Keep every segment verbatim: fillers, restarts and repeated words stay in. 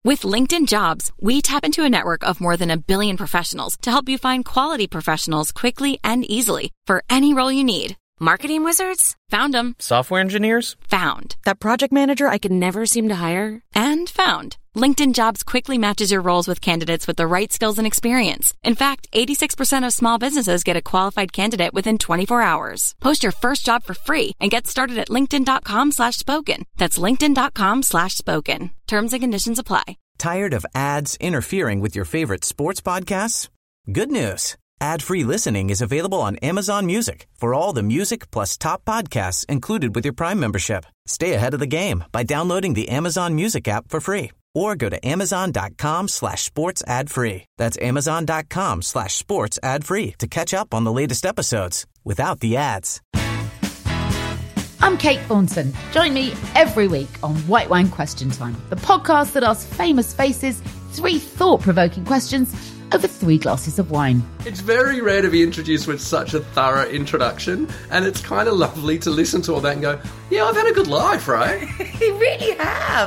With LinkedIn Jobs, we tap into a network of more than a billion professionals to help you find quality professionals quickly and easily for any role you need. Marketing wizards? Found them. Software engineers? Found. That project manager I could never seem to hire? And found. LinkedIn Jobs quickly matches your roles with candidates with the right skills and experience. In fact, eighty-six percent of small businesses get a qualified candidate within twenty-four hours. Post your first job for free and get started at linkedin.com slash spoken. That's linkedin.com slash spoken. Terms and conditions apply. Tired of ads interfering with your favorite sports podcasts? Good news. Ad-free listening is available on Amazon Music for all the music plus top podcasts included with your Prime membership. Stay ahead of the game by downloading the Amazon Music app for free or go to amazon.com slash sports ad free. That's amazon.com slash sports ad free to catch up on the latest episodes without the ads. I'm Kate Thornton. Join me every week on White Wine Question Time, the podcast that asks famous faces three thought-provoking questions over three glasses of wine. It's very rare to be introduced with such a thorough introduction, and it's kind of lovely to listen to all that and go, yeah, I've had a good life, right? You really have.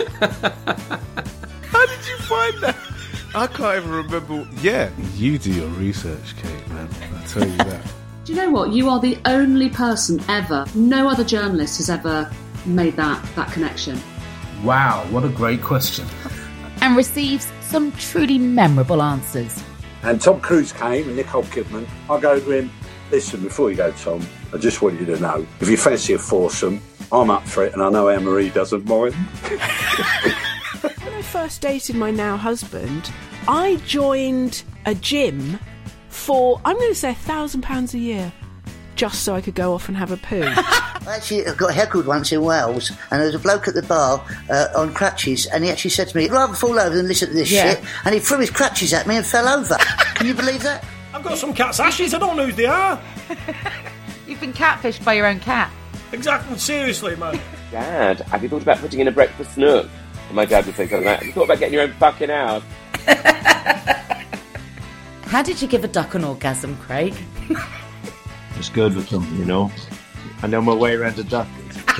How did you find that? I can't even remember. Yeah, you do your research, Kate, man. I'll tell you that. Do you know what? You are the only person ever, no other journalist has ever made that, that connection. Wow, what a great question. And receives some truly memorable answers. And Tom Cruise came and Nicole Kidman. I go to him, listen, before you go, Tom, I just want you to know, if you fancy a foursome, I'm up for it and I know Anne-Marie doesn't mind. When I first dated my now husband, I joined a gym for, I'm going to say, a thousand pounds a year, just so I could go off and have a poo. I actually got heckled once in Wales, and there was a bloke at the bar uh, on crutches, and he actually said to me, I'd rather fall over than listen to this Yeah. shit, and he threw his crutches at me and fell over. Can you believe that? I've got some cat's ashes, I don't know who they are. You've been catfished by your own cat. Exactly, seriously, man. Dad, have you thought about putting in a breakfast nook? And my dad would say something like, have you thought about getting your own fucking house? How did you give a duck an orgasm, Craig? Just good with them, you know. I know my way around a duck.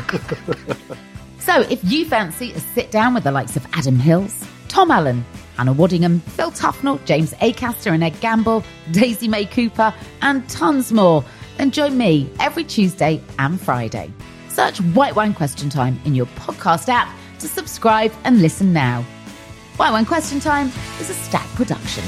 So if you fancy a sit-down with the likes of Adam Hills, Tom Allen, Hannah Waddingham, Phil Tufnell, James Acaster and Ed Gamble, Daisy May Cooper, and tons more, then join me every Tuesday and Friday. Search White Wine Question Time in your podcast app to subscribe and listen now. White Wine Question Time is a Stack production.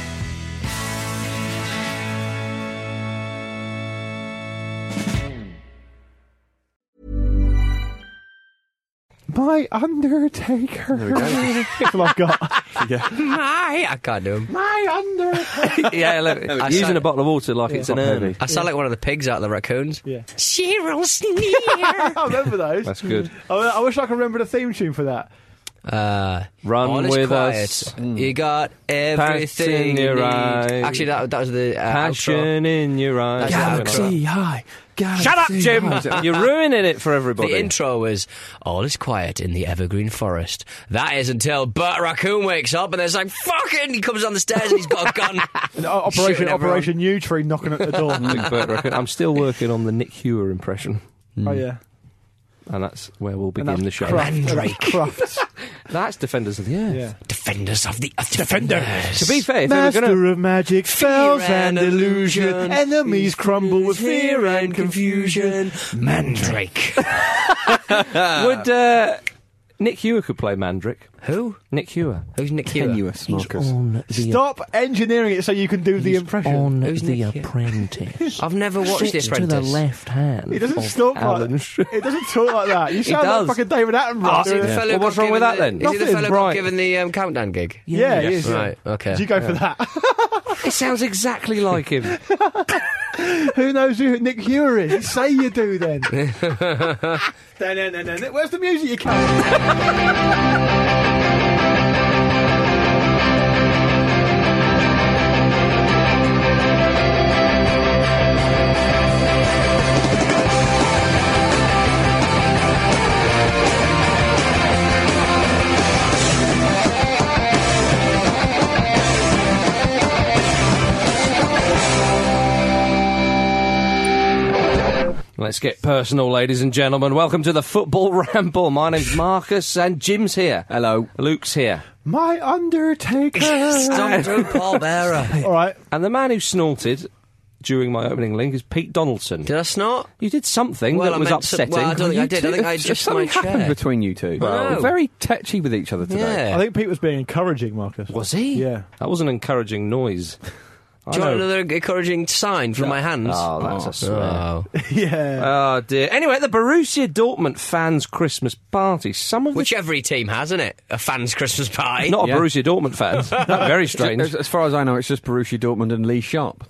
My Undertaker. There we go. That's all I've got. Yeah. My, I can't do him. My Undertaker. Yeah, look, No, I using sound, a bottle of water like Yeah. it's an Top urn. heavy. I sound like one of the pigs out of the raccoons. Yeah. Cheryl Sneer. I remember those. That's good. I, I wish I could remember the theme tune for that. Uh, Run all is with quiet. us. Mm. You got everything in your you need. eyes. Actually, that, that was the uh, Passion outro. in your eyes. That's the Galaxy outro. High. Galaxy Shut up, Jim! High. You're ruining it for everybody. The intro was, all is quiet in the evergreen forest. That is until Bert Raccoon wakes up and there's like, fucking, he comes down the stairs and he's got a gun. And Operation Shooting everyone. Operation New Tree knocking at the door. Big Bert Reckon. I'm still working on the Nick Hewer impression. Oh, yeah. And that's where we'll And begin that's the show. Kraft. And Mandrake. that's Kraft. That's Defenders of the Earth. Yeah. Defenders of the Earth. Defenders. To be fair, if they were Master going to... of magic, spells and and illusion. illusion. Enemies crumble with fear and confusion. Mandrake. Would uh, Nick Hewer could play Mandrake? Who? Nick Hewer. Who's Nick Hewer? Tenuous Marcus. On the Stop engineering it so you can do the impression. On Who's The Nick Hewer? Apprentice. I've never watched The Sits to Apprentice. the left hand. It doesn't of talk Alan like Sh- It doesn't talk like that. You sound does. like fucking David Attenborough. Is he the doing it. fellow Well, who what's got wrong with given that then? the- Is he the Nothing. fellow who got Right. given the um, countdown gig? Yeah, he is. yeah. Right, okay. Did you go Yeah. for that? It sounds exactly like him. Who knows who Nick Hewer is? Say you do then. Where's the music you can? Let's Let's get personal, ladies and gentlemen. Welcome to the Football Ramble. My name's Marcus, and Jim's here. Hello. Luke's here. My Undertaker. Stop through Paul Bearer. All right. And the man who snorted during my opening link is Pete Donaldson. Did I snort? You did something Well, that I was meant some- upsetting. well, I don't think I did. I think I If adjusted my something happened chair. between you two. Well, You're very touchy with each other today. Yeah. I think Pete was being encouraging, Marcus. Was he? Yeah. That was an encouraging noise. Do you want another encouraging sign from my hands? Oh, that's a swear. Oh. Yeah. Oh, dear. Anyway, at the Borussia Dortmund fans' Christmas party, some of Which every team has, isn't it? A fans' Christmas party. Not Yeah. a Borussia Dortmund fans. Very strange. As, as far as I know, it's just Borussia Dortmund and Lee Sharp.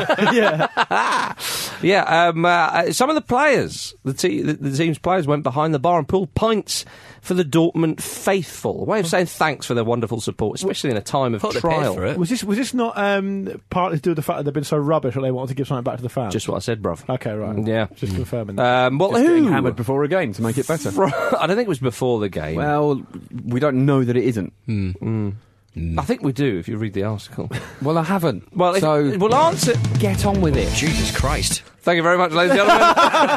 Yeah. Yeah, um, uh, some of the players, the, te- the, the team's players went behind the bar and pulled pints for the Dortmund faithful. A way of saying thanks for their wonderful support, especially in a time of Thought they paid trial. for it. Was this was this not um, partly to do with the fact that they've been so rubbish that they wanted to give something back to the fans? Just what I said, bruv. Okay, right. Yeah. Just confirming that. Um, well, Just getting who? hammered before a game to make it better. I don't think it was before the game. Well, we don't know that it isn't. Mm. I think we do, if you read the article. Well, I haven't. Well, if, so we'll answer... get on with it. Jesus Christ. Thank you very much, ladies and gentlemen.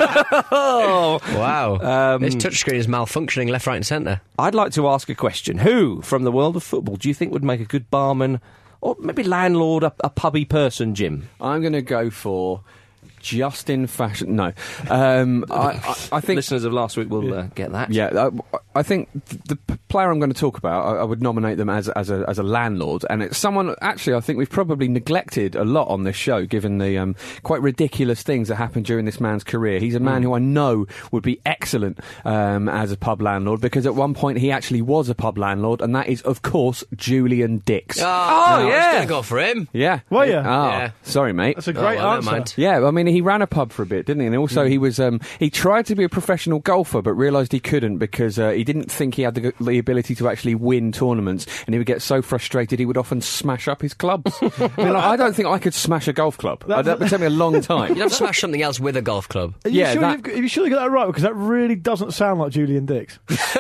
oh. Wow. Um, this touchscreen is malfunctioning left, right and centre. I'd like to ask a question. Who, from the world of football, do you think would make a good barman or maybe landlord, a, a pubby person, Jim? I'm going to go for Justin Fashion. No. Um, I, I, I think... Listeners of last week will uh, get that. Yeah, I, I think th- the p- player I'm going to talk about, I, I would nominate them as as a, as a landlord, and it's someone actually I think we've probably neglected a lot on this show, given the um, quite ridiculous things that happened during this man's career. He's a man Mm. who I know would be excellent um, as a pub landlord, because at one point he actually was a pub landlord, and that is, of course, Julian Dix. Oh, Oh, I yeah. was going to go for him. Yeah. Were you? Oh, Yeah. sorry, mate. That's a Oh, great well, never answer. mind. Yeah, I mean, he ran a pub for a bit, didn't he? And also, he was um, he tried to be a professional golfer, but realised he couldn't because uh, he didn't think he had the, the ability to actually win tournaments, and he would get so frustrated he would often smash up his clubs. I mean, like, I don't think I could smash a golf club. Uh, That would take me a long time. You'd have to smash something else with a golf club. Are you Yeah, sure that- you've, got- are you sure you got that right? Because that really doesn't sound like Julian Dix.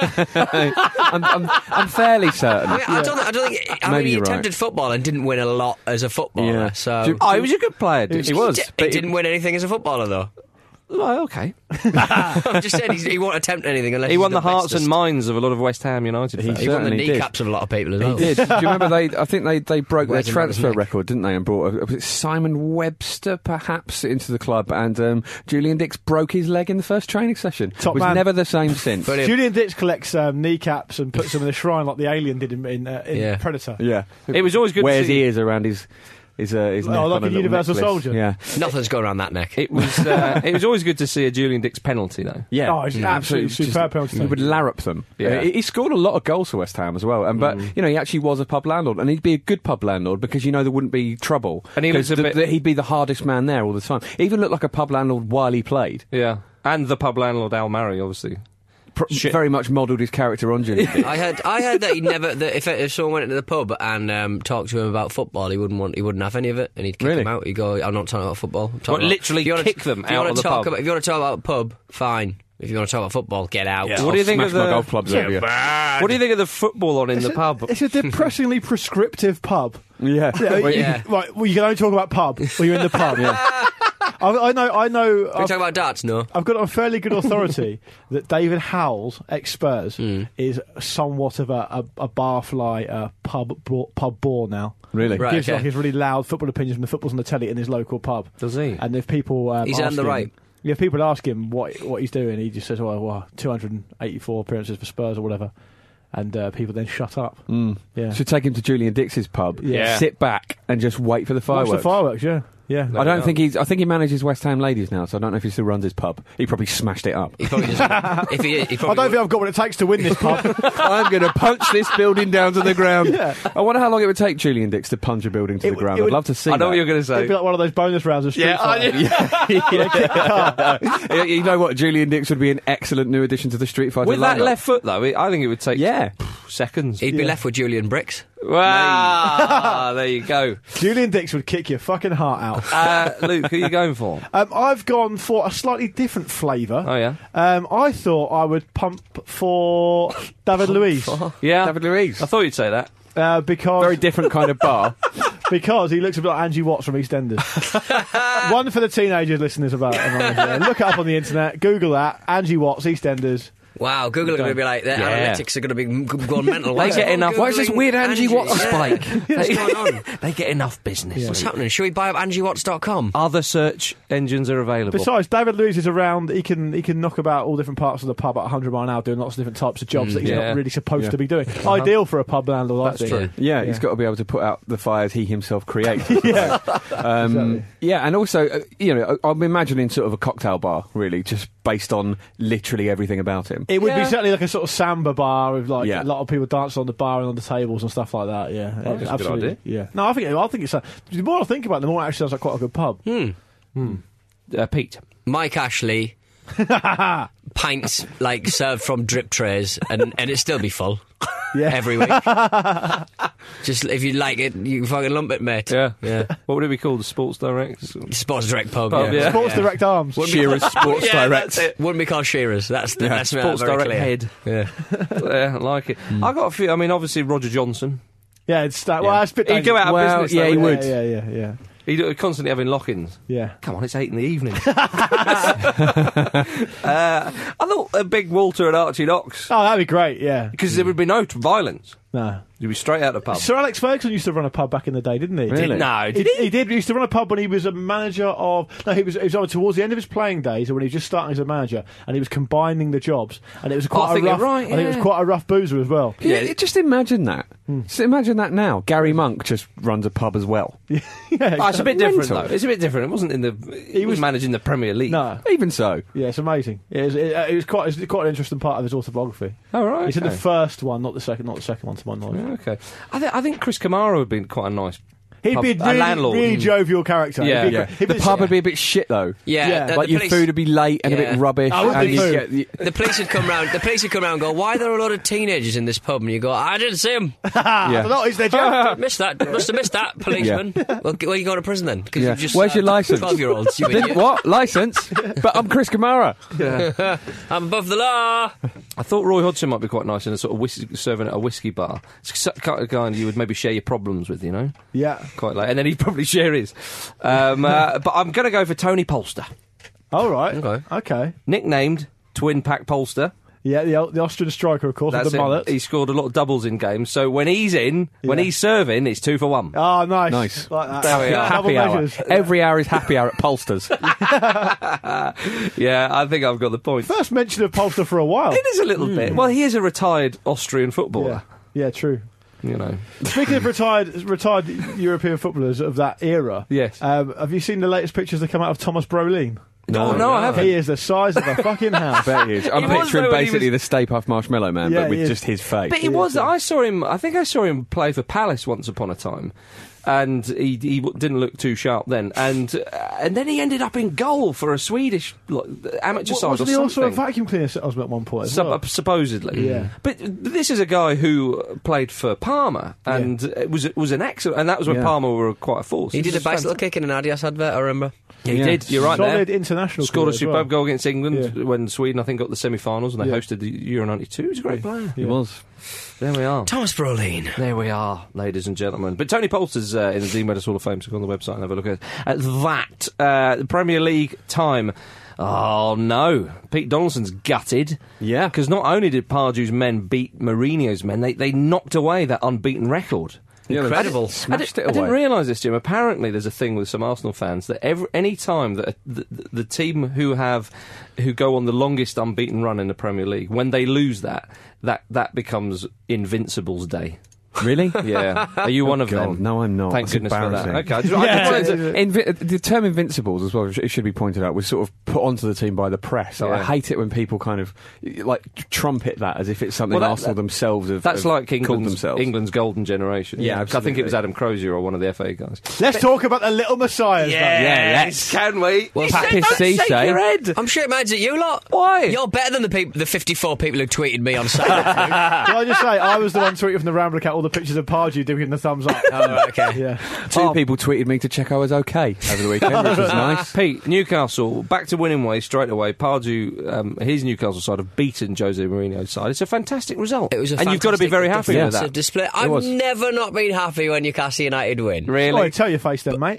I'm, I'm, I'm fairly certain. I, mean, I don't. I don't think. I Maybe mean, he you're right. attempted football and didn't win a lot as a footballer. Yeah. So Do- Oh, he was a good player. He was. He, but he didn't win anything as a footballer, though. Oh, okay. I'm just saying he's, he won't attempt anything unless He he's won the hearts bestest. and minds of a lot of West Ham United He fans. He won the certainly did. kneecaps of a lot of people as He well. did. Do you remember they? I think they, they broke their Where's him around his transfer neck? record, didn't they? And brought uh, was it Simon Webster perhaps into the club, and um, Julian Dix broke his leg in the first training session. Top was man. never the same since. Brilliant. Julian Dix collects um, kneecaps and puts them in a shrine like the alien did in, in, uh, in Yeah. Predator. Yeah, It was always good to Wears see- ears around his his uh, his Oh, neck like on a little Universal necklace. Soldier. Yeah, Nothing's going around that neck. It was. Uh, it was always good to see a Julian Dix penalty, though. yeah. Oh, it's Yeah. absolutely Just- superb penalty. He would larrup them. Yeah. Uh, he, he scored a lot of goals for West Ham as well. And but you know, he actually was a pub landlord, and he'd be a good pub landlord because you know there wouldn't be trouble. And he was 'Cause a the- bit- the- he'd be the hardest man there all the time. He even looked like a pub landlord while he played. Yeah. And the pub landlord, Al Murray, obviously. Pr- very much modelled his character on Julian Dix. I heard. I heard that he never. That if, if someone went into the pub and um, talked to him about football, he wouldn't want. He wouldn't have any of it, and he'd kick Really? them out. He'd go, "I'm not talking about football." I'm talking What, about- literally if you wanna- kick them if you out wanna of the talk pub? About, if you want to talk about pub, fine. If you want to talk about football, get out. What do you think Smash of the my golf clubs over you. What do you think of the football on in the pub? It's a depressingly prescriptive pub. Yeah. Yeah, Well, you- yeah. Right, well, you can only talk about pub when you're in the pub. Yeah. I, I know. I know. Can we I've, talk about darts? No. I've got on fairly good authority that David Howells, ex-Spurs, Mm. is somewhat of a, a, a barfly uh, pub bro- pub bore now. Really? Right. Gives okay. like his really loud football opinions when the football's on the telly in his local pub. Does he? And if people um, He's ask earned the him- right. Yeah, if people ask him what what he's doing, he just says, "Well, well two hundred eighty-four appearances for Spurs or whatever," and uh, people then shut up. Mm. Yeah, Should take him to Julian Dix's pub. Yeah. Sit back and just wait for the watch fireworks. the fireworks. Yeah, yeah. I don't think he's. I think he manages West Ham ladies now, so I don't know if he still runs his pub. He probably smashed it up. He probably just. if he, he I probably don't think I've got what it takes to win this pub. I'm going to punch this building down to the ground. Yeah. I wonder how long it would take Julian Dix to punch a building to It the would- ground. it I'd would- love to see I know that. what you're going to It'd say. be like one of those bonus rounds of Street Yeah, I Fighter. Yeah, you know what? Julian Dix would be an excellent new addition to the Street Fighter With that lineup. left foot, though, I think it would take Yeah. seconds. He'd be Yeah. left with Julian Bricks. Wow, there you go. Julian Dix would kick your fucking heart out. Uh, Luke, who are you going for? Um, I've gone for a slightly different flavour. Oh, yeah? Um, I thought I would pump for David Luiz Yeah? David Luiz. I thought you'd say that. uh, because Very different kind of bar. because he looks a bit like Angie Watts from EastEnders. One for the teenagers listeners about. Look it up on the internet. Google that. Angie Watts, EastEnders. Wow, Google are going to be like, their Yeah. analytics are going to be g- going mental. They get enough. Why is this weird Angie Watts spike? What's going on? They get enough business. What's happening? Should we buy up angie watts dot com? Other search engines are available. Besides, David Luiz is around. He can he can knock about all different parts of the pub at one hundred mile an hour, doing lots of different types of jobs Mm, that he's yeah. not really supposed Yeah. to be doing. Uh-huh. Ideal for a pub landlord. That's I think. true. Yeah, he's got to be able to put out the fires he himself creates. yeah, um, exactly. yeah, and also, uh, you know, I- I'm imagining sort of a cocktail bar, really, just based on literally everything about him. It would Yeah. be certainly like a sort of samba bar with like Yeah. a lot of people dancing on the bar and on the tables and stuff like that. Yeah, Oh, that's a good absolutely. idea. Yeah. No, I think I think it's a, the more I think about it, the more it actually sounds like quite a good pub. Hmm. Uh, Pete. Mike Ashley, pints like served from drip trays, and and it still be full. Yeah. Every week. Just if you like it, you can fucking lump it, mate. Yeah. Yeah. What would it be called? The Sports Direct? Sports Direct pub. Pub, yeah. yeah. Sports Direct Arms. Wouldn't be Shearer's called- Sports yeah, Direct. that's it. Wouldn't be called Shearer's. That's the Yeah. that's Sports very Direct clear. Head. Yeah. Yeah, I like it. I got a few. I mean, obviously Roger Johnson. Yeah, it's that. Well, Yeah. it's a bit He'd go out of Well, business. yeah, though, he wouldn't would. Yeah, yeah, yeah, yeah. He'd constantly having lock-ins. Yeah. Come on, it's eight in the evening. uh, I thought a big Walter and Archie Knox. Oh, that'd be great. Yeah. Because there would be no t- violence. No. You'd be straight out of the pub. Sir Alex Ferguson used to run a pub back in the day, didn't he? Really? Did- no, He, did he? he did. He used to run a pub when he was a manager of. No, he was. He was either towards the end of his playing days, or when he was just starting as a manager, and he was combining the jobs. And it was quite I a think you're rough. right, I think it was yeah. quite a rough boozer as well. Yeah, it- just imagine that. Just imagine that now. Gary Monk just runs a pub as well. yeah, Oh, it's a bit different, Mental. though. It's a bit different. It wasn't in the. He, was managing the Premier League. No, Even so. yeah, it's amazing. It was, it, uh, it was quite. It's quite an interesting part of his autobiography. Oh, right. It's in the okay. first one, not the second. Not the second one, to my knowledge. Yeah, okay. I, th- I think Chris Kamara would be quite a nice. He'd pub- be a a really, landlord. really jovial character. Yeah. He'd be, Yeah. he'd The be- pub would be a bit shit, though. Yeah, Yeah. the- Like the your police- food would be late and a Yeah. bit rubbish. I would and be you'd food. get the- The police would come round. The police would come round and go, "Why are there a lot of teenagers in this pub?" And you go, "I didn't see them. I don't know, is there, Jeff? Missed that. Must have missed that, policeman." Well, g- well, you go to prison then because Yeah. you just Where's your uh, licence? Twelve-year-olds. You Didn't- idiot. what? Licence? But I'm Chris Kamara. I'm above the law. I thought Roy Hodgson might be quite nice in a sort of whis- serving at a whiskey bar. It's the kind of guy you would maybe share your problems with, you know? Yeah. Quite like, and then he'd probably share his. Um, uh, but I'm going to go for Tony Polster, All right. Okay. Okay. nicknamed Twin Pack Polster. Yeah, the, the Austrian striker, of course, That's with the it. mullet. He scored a lot of doubles in games, so when he's in, when Yeah. he's serving, it's two for one. Oh, nice. Nice. Like that. There we are. Double Happy hour. measures. Every hour is happy hour at Polster's. Yeah, I think I've got the point. First mention of Polster for a while. It is a little bit. Well, he is a retired Austrian footballer. Yeah, yeah, true. You know. Speaking of retired retired European footballers of that era, Yes. um, have you seen the latest pictures that come out of Thomas Brolin? No, no, I haven't. He is the size of a fucking house. Bet he is. I'm He was, picturing though, when he basically was- the Stay Puft Marshmallow Man, Yeah, but with he is. just his face. But he was. I saw him. I think I saw him play for Palace once upon a time, and he he w- didn't look too sharp then. And uh, and then he ended up in goal for a Swedish like, amateur What, side wasn't or he also a something. vacuum cleaner salesman at one point? As Sup- well? supposedly, Yeah. But this is a guy who played for Parma, and it was was an excellent. And that was when Yeah. Parma were quite a force. He It did a was bicycle fantastic. kick in an Adidas advert. I remember. He Yeah. did. You're right Solid there. international Scored a career as superb well. goal against England Yeah. when Sweden, I think, got the semi-finals and they Yeah. hosted the Euro ninety-two. He was a great player. He was. There we are. Thomas Brolin. There we are, ladies and gentlemen. But Tony Polster's uh, in the Dean Wedders Hall of Fame, so go on the website and have a look at, at that. Uh, the Premier League time. Oh, no. Pete Donaldson's gutted. Yeah. Because not only did Pardew's men beat Mourinho's men, they, they knocked away that unbeaten record. Yeah, they Incredible. Smashed I, it di- I didn't away. realise this, Jim. Apparently, there's a thing with some Arsenal fans that every any time that a, the, the, the team who have who go on the longest unbeaten run in the Premier League, when they lose that, that that becomes Invincibles Day. Really? Yeah. Are you one of God, them? No, I'm not. Thank It's goodness for that. embarrassing. Okay. I just, I just wanted to- Invi- the term Invincibles, as well, it should be pointed out, was sort of put onto the team by the press. So I Yeah. hate it when people kind of like trumpet that as if it's something Well, that- Arsenal that- themselves have That's have like called England's, themselves. England's golden generation. Yeah, I think it absolutely. was Adam Crozier or one of the F A guys. Let's talk about the little messiahs. Yeah, let's. Can we? Well, You Papis don't shake Cisse. your head. I'm sure it minds at you lot. Why? You're better than the peop the fifty-four people who tweeted me on Saturday. Can I just say, I was the one tweeting from the Rambler Cat all the the pictures of Pardew doing the thumbs up. Oh, right, okay. Yeah. Two Oh. people tweeted me to check I was okay over the weekend, which was nice. Pete, Newcastle, back to winning ways straight away. Pardew, um, his Newcastle side have beaten Jose Mourinho's side. It's a fantastic result. It was a and you've got to be fantastic very happy with defensive that. display. I've was. never not been happy when Newcastle United win. Really? Oh, tell your face then, mate.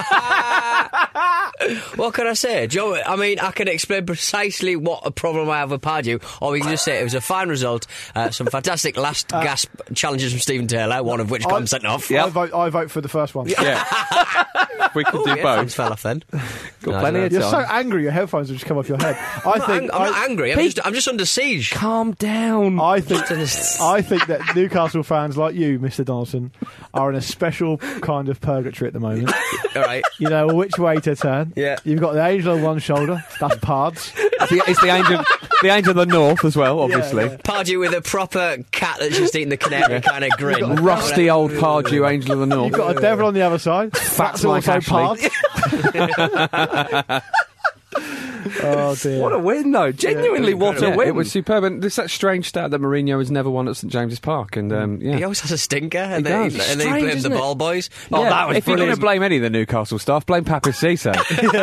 What can I say? Do you know, I mean, I can explain precisely what a problem I have with Pardew, or we can just say it was a fine result. Uh, some fantastic last Uh, gasp challenges from Stephen Taylor, one of which got him sent off. I, vote, I vote for the first one. Yeah. If we could Ooh, do yeah, both. thumbs fell off then. Got No, plenty no. of You're time. so angry, your headphones have just come off your head. I I'm, not, think ang- I'm I, not angry. I'm Pete- just, I'm just under siege. Calm down. I think I think that Newcastle fans like you, Mister Donaldson, are in a special kind of purgatory at the moment. All right. You know which way to turn. Yeah. You've got the angel on one shoulder. That's Pards. It's the, it's the angel, the angel of the north as well, obviously. Yeah, yeah. Pardew with a proper cat that's just eating the canary kind of grin. Rusty old Pardew, angel of the north. You've got a devil on the other side. That's Mike also Ashley. Pards. Oh dear. What a win, though. Genuinely, what a Yeah, win. it was superb, and there's that strange stat that Mourinho has never won at St James's Park, and um, yeah. He always has a stinker, and He then, does. and then he Strange, blames the isn't it? ball boys. Oh, Yeah, that was if you're going brilliant. to blame any of the Newcastle staff, blame Papi Cisse.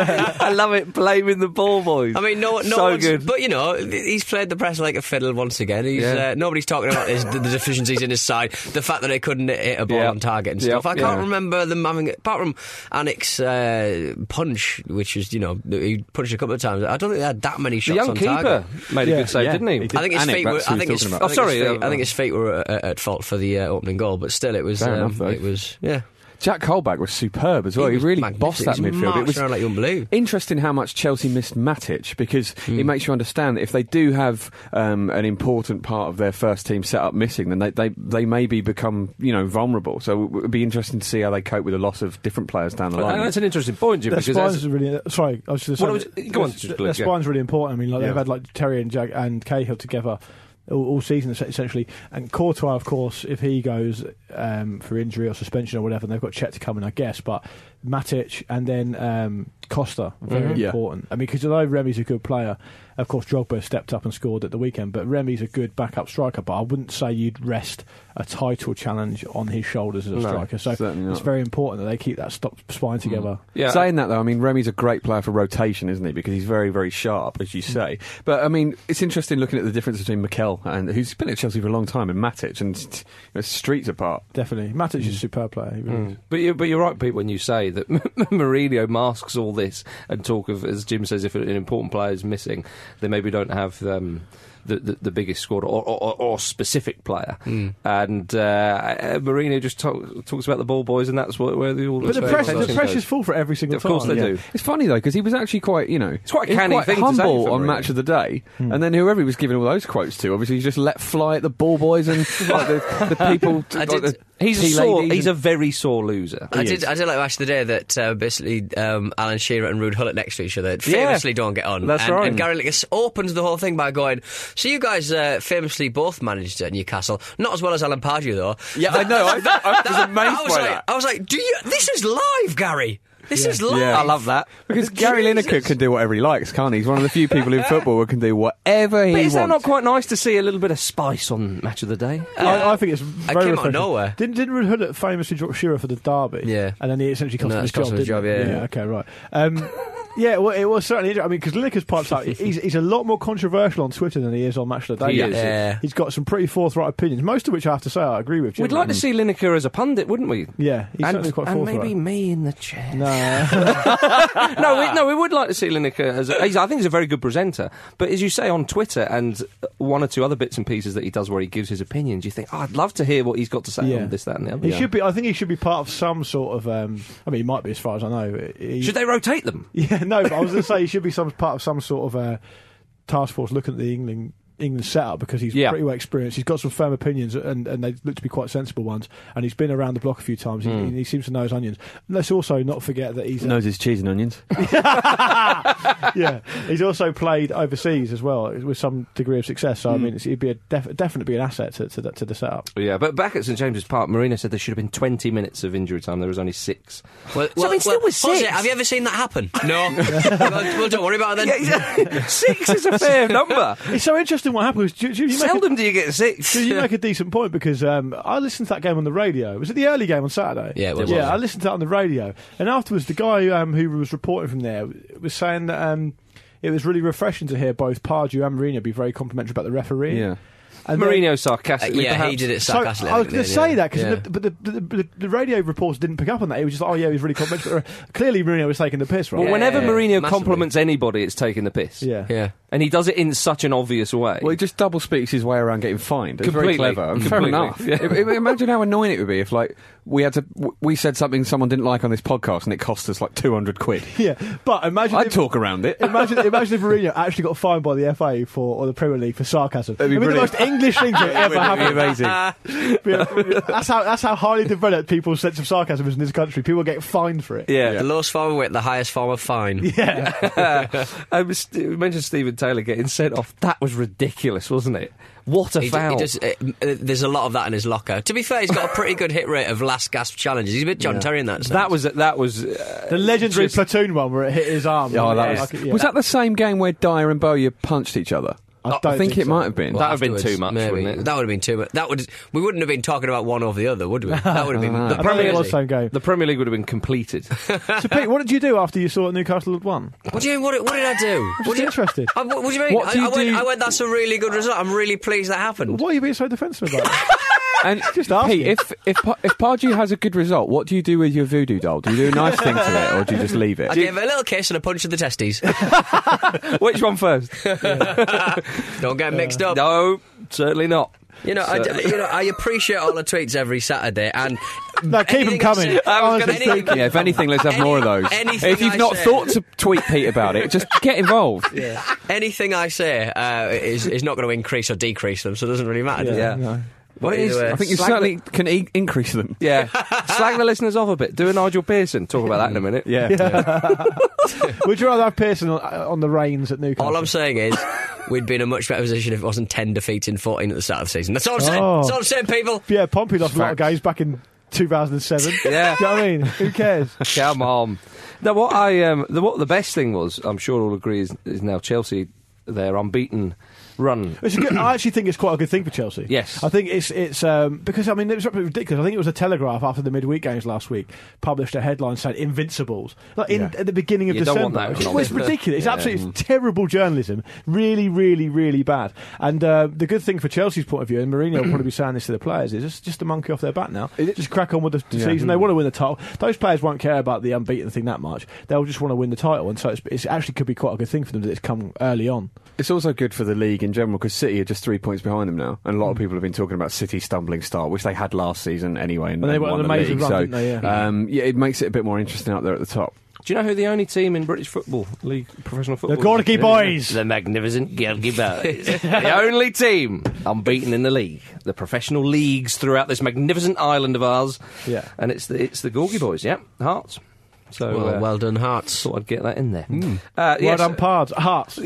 I love it, blaming the ball boys. I mean, no, no so one's, good. But you know, he's played the press like a fiddle once again. He's Yeah. uh, nobody's talking about his, the, the deficiencies in his side, the fact that they couldn't hit a ball Yeah. on target and Yeah. stuff. I can't Yeah. remember them having, apart from Anik's uh, punch, which was, you know, he punched a couple of times. I don't think they had that many The shots young on keeper target. made a Yeah. good save, Yeah. didn't he? He did. I think his Anik, feet were. that's who I think he his. was I talking think about. his Oh, sorry, feet, uh, I think his feet were at, at fault for the uh, opening goal, but still, it was. Fair um, enough, though. it was. Yeah. Jack Colback was superb as well. He, was really magnificent. bossed that He was midfield. It marching was around like you wouldn't believe. interesting how much Chelsea missed Matic, because it makes you understand that if they do have um, an important part of their first team set up missing, then they, they, they maybe become, you know, vulnerable. So it would be interesting to see how they cope with the loss of different players down the Well, line. that's an interesting point, Jim, Their because spines as- are really. Sorry, I was just What saying. was- go on, their- just their please, yeah. spines are really important. I mean, like Yeah. they've had like Terry and Jag and Cahill together all, all season essentially, and Courtois, of course, if he goes um, for injury or suspension or whatever, and they've got Chet to come in, I guess. But Matic and then um, Costa, very Mhm. Yeah. important. I mean, because although Remy's a good player, of course Drogba stepped up and scored at the weekend, but Remy's a good backup striker. But I wouldn't say you'd rest a title challenge on his shoulders as a No, striker. So certainly it's not. very important that they keep that stop spine together. Yeah. Saying that though, I mean, Remy's a great player for rotation, isn't he? Because he's very, very sharp, as you say. But I mean, it's interesting looking at the difference between Mikel and who's been at Chelsea for a long time, and Matic, and you know, streets apart. Definitely, Matic is a superb player. He really is. Mm. But, you, but you're right, Pete, when you say that Mourinho masks all this and talk of, as Jim says, if an important player is missing, they maybe don't have um, the, the the biggest squad or, or, or specific player. Mm. And uh, Mourinho just talk, talks about the ball boys, and that's what, where the, all But the, the press, the attention pressure's goes. full for every single Of time. course they do. It's funny though, because he was actually quite, you know, It's quite a he was canny quite thing to say humble for on Mourinho. Match of the Day, Hmm. and then whoever he was giving all those quotes to, obviously, he just let fly at the ball boys and like, the, the people. I like did- the He's a tea sore, ladies he's a and- very sore loser. I He did. is. I did like Match of the Day that uh, basically um, Alan Shearer and Ruud Gullit next to each other famously don't get on. That's and, right. And Gary Lineker opens the whole thing by going, "So you guys uh, famously both managed at Newcastle, not as well as Alan Pardew though." Yeah, I know. I, I was amazed I was by like, that. I was like, "Do you? This is live, Gary. This is live." Yeah. I love that. Because Gary Lineker can do whatever he likes, can't he? He's one of the few people in football who can do whatever he But is that wants. not quite nice to see a little bit of spice on Match of the Day? I, I think it's I very came out of refreshing. nowhere. Didn't didn't Ruud Gullit famously drop Shearer for the derby? Yeah. and then he essentially cost No, him his it's cost job. him his didn't job, it? yeah, yeah. Okay, right. Um, yeah, well, it was certainly interesting. I mean, because Lineker's pipes up. He's he's a lot more controversial on Twitter than he is on Match of the Day. He actually. is. Yeah. He's got some pretty forthright opinions, most of which I have to say I agree with. We'd like to see Lineker as a pundit, wouldn't we? Yeah, he's and, certainly quite and forthright. maybe me in the chair. No. no, we, no, we would like to see Lineker as. A, he's, I think he's a very good presenter. But as you say on Twitter and one or two other bits and pieces that he does where he gives his opinions, you think, oh, I'd love to hear what he's got to say Yeah. on this, that, and the other. He Yeah. should be. I think he should be part of some sort of. Um, I mean, he might be, as far as I know. He, Should they rotate them? Yeah, no. But I was going to say he should be some part of some sort of uh, task force looking at the England England setup because he's Yeah. pretty well experienced. He's got some firm opinions and, and they look to be quite sensible ones. And he's been around the block a few times. He, Mm. he seems to know his onions. Let's also not forget that he's. He knows his cheese and onions. yeah, he's also played overseas as well with some degree of success. So I mean, it's, he'd be a def- definitely be an asset to, to, the, to the setup. Yeah, but back at St James's Park, Mourinho said there should have been twenty minutes of injury time. There was only six. Well, So, well, I mean, still well, with Jose, six. have you ever seen that happen? No. well, well, don't worry about it then. Yeah, six is a fair number. It's so interesting interesting what happened was, do, do you make Seldom a, do you get six. do you make a decent point because um, I listened to that game on the radio. Was it the early game on Saturday? Yeah, it was. Yeah, I listened to that on the radio, and afterwards, the guy um, who was reporting from there was saying that um, it was really refreshing to hear both Pardew and Mourinho be very complimentary about the referee. Yeah. And Mourinho then, sarcastically, Uh, yeah, perhaps. he did it so sarcastically. I was going to say that, cause yeah. the, but the, the, the, the radio reports didn't pick up on that. He was just like, oh yeah, he was really complimentary. Clearly, Mourinho was taking the piss, right? Well, Yeah, whenever yeah, Mourinho massively. compliments anybody, it's taking the piss. Yeah. Yeah. And he does it in such an obvious way. Well, he just double speaks his way around getting fined. It's Completely. very clever. And fair Completely. enough. Yeah. I- I- Imagine how annoying it would be if, like, we had to. w- We said something someone didn't like on this podcast, and it cost us like two hundred quid. Yeah, but imagine I'd if, talk around it. Imagine, imagine if Mourinho actually got fined by the F A for or the Premier League for sarcasm. That'd be I mean, the brilliant. most English thing to ever That'd be happen. amazing. Yeah, that's how that's how highly developed people's sense of sarcasm is in this country. People get fined for it. yeah. The lowest form of wit, the highest form of fine. Yeah, I was, you mentioned Stephen Taylor getting sent off. That was ridiculous, wasn't it? What a He, d- foul. he does, uh, uh, there's a lot of that in his locker. To be fair, he's got a pretty good hit rate of last gasp challenges. He's a bit John Yeah. Terry in that sense. that was that was uh, the legendary just- platoon one where it hit his arm. Oh, that Yeah, was, like, yeah. was that the same game where Dyer and Bowyer punched each other? I I, don't think, think it so. might have been. Well, That would have been afterwards, too much, maybe. wouldn't it? That would have been too much. That would we wouldn't have been talking about one over the other, would we? That would have been. I The don't I don't Premier think it was League. the same game. the Premier League would have been completed. So, Pete, what did you do after you saw that Newcastle had won? What do you mean? What, what did I do? I'm What just do you, interested. I, what, what do you mean? What do I, you I, went, do- I went. That's a really good result. I'm really pleased that happened. Why are you being so defensive about it? And Just asking. Pete, if if Pa- if Pardew has a good result, what do you do with your voodoo doll? Do you do a nice thing to it, or do you just leave it? I gave it a little kiss and a punch in the testes. Which one first? Don't get mixed up. No, certainly not. You know, I, Certainly. you know, I appreciate all the tweets every Saturday, and No, keep them anything I coming. say- I was Honestly, gonna- Yeah, if anything, let's have Any- more of those. anything If you've I not say- thought to tweet Pete about it, just get involved. anything I say uh, is is not going to increase or decrease them, so it doesn't really matter. does Yeah. it? no. But What is- either way- I think you Slag certainly can e- increase them. Yeah. Slag the listeners off a bit. Do a Nigel Pearson. Talk about that in a minute. Yeah. Would you rather have Pearson on, on the reins at Newcastle? all I'm saying is, we'd be in a much better position if it wasn't ten defeats in fourteen at the start of the season. That's all I'm saying. Oh. That's all I'm saying, people. Yeah, Pompey lost a lot of Facts. games back in two thousand seven. Yeah. Do you know what I mean? Who cares? Come on. No, what I um, the what the best thing was, I'm sure all agree, is, is now Chelsea, their unbeaten run. It's a good, I actually think it's quite a good thing for Chelsea. Yes. I think it's it's um, because I mean it was ridiculous. I think it was a Telegraph after the midweek games last week published a headline saying "Invincibles" like in Yeah. at the beginning of You don't December. want that, It's- don't well, it's you? ridiculous. It's Yeah. absolutely it's terrible journalism. Really, really, really bad. And uh, the good thing for Chelsea's point of view, and Mourinho will probably be saying this to the players, is just just a monkey off their back now. Just crack on with the, the Yeah. season. They want to win the title. Those players won't care about the unbeaten thing that much. They'll just want to win the title, and so it's, it's actually could be quite a good thing for them that it's come early on. It's also good for the league in general because City are just three points behind them now, and a lot of people have been talking about City's stumbling start, which they had last season anyway, and, And they and went won on an the amazing league. run, so, didn't they? Yeah. Um, yeah, it makes it a bit more interesting up there at the top. Do you know who the only team in British football league, professional football? The Gorky Boys. The magnificent Gorky Boys. The only team unbeaten in the league, the professional leagues throughout this magnificent island of ours. Yeah. And it's the it's the Gorky Boys. Yeah, Hearts. So Well, uh, well done, Hearts. thought I'd get that in there. Uh, Well yes, done, Pards. Hearts.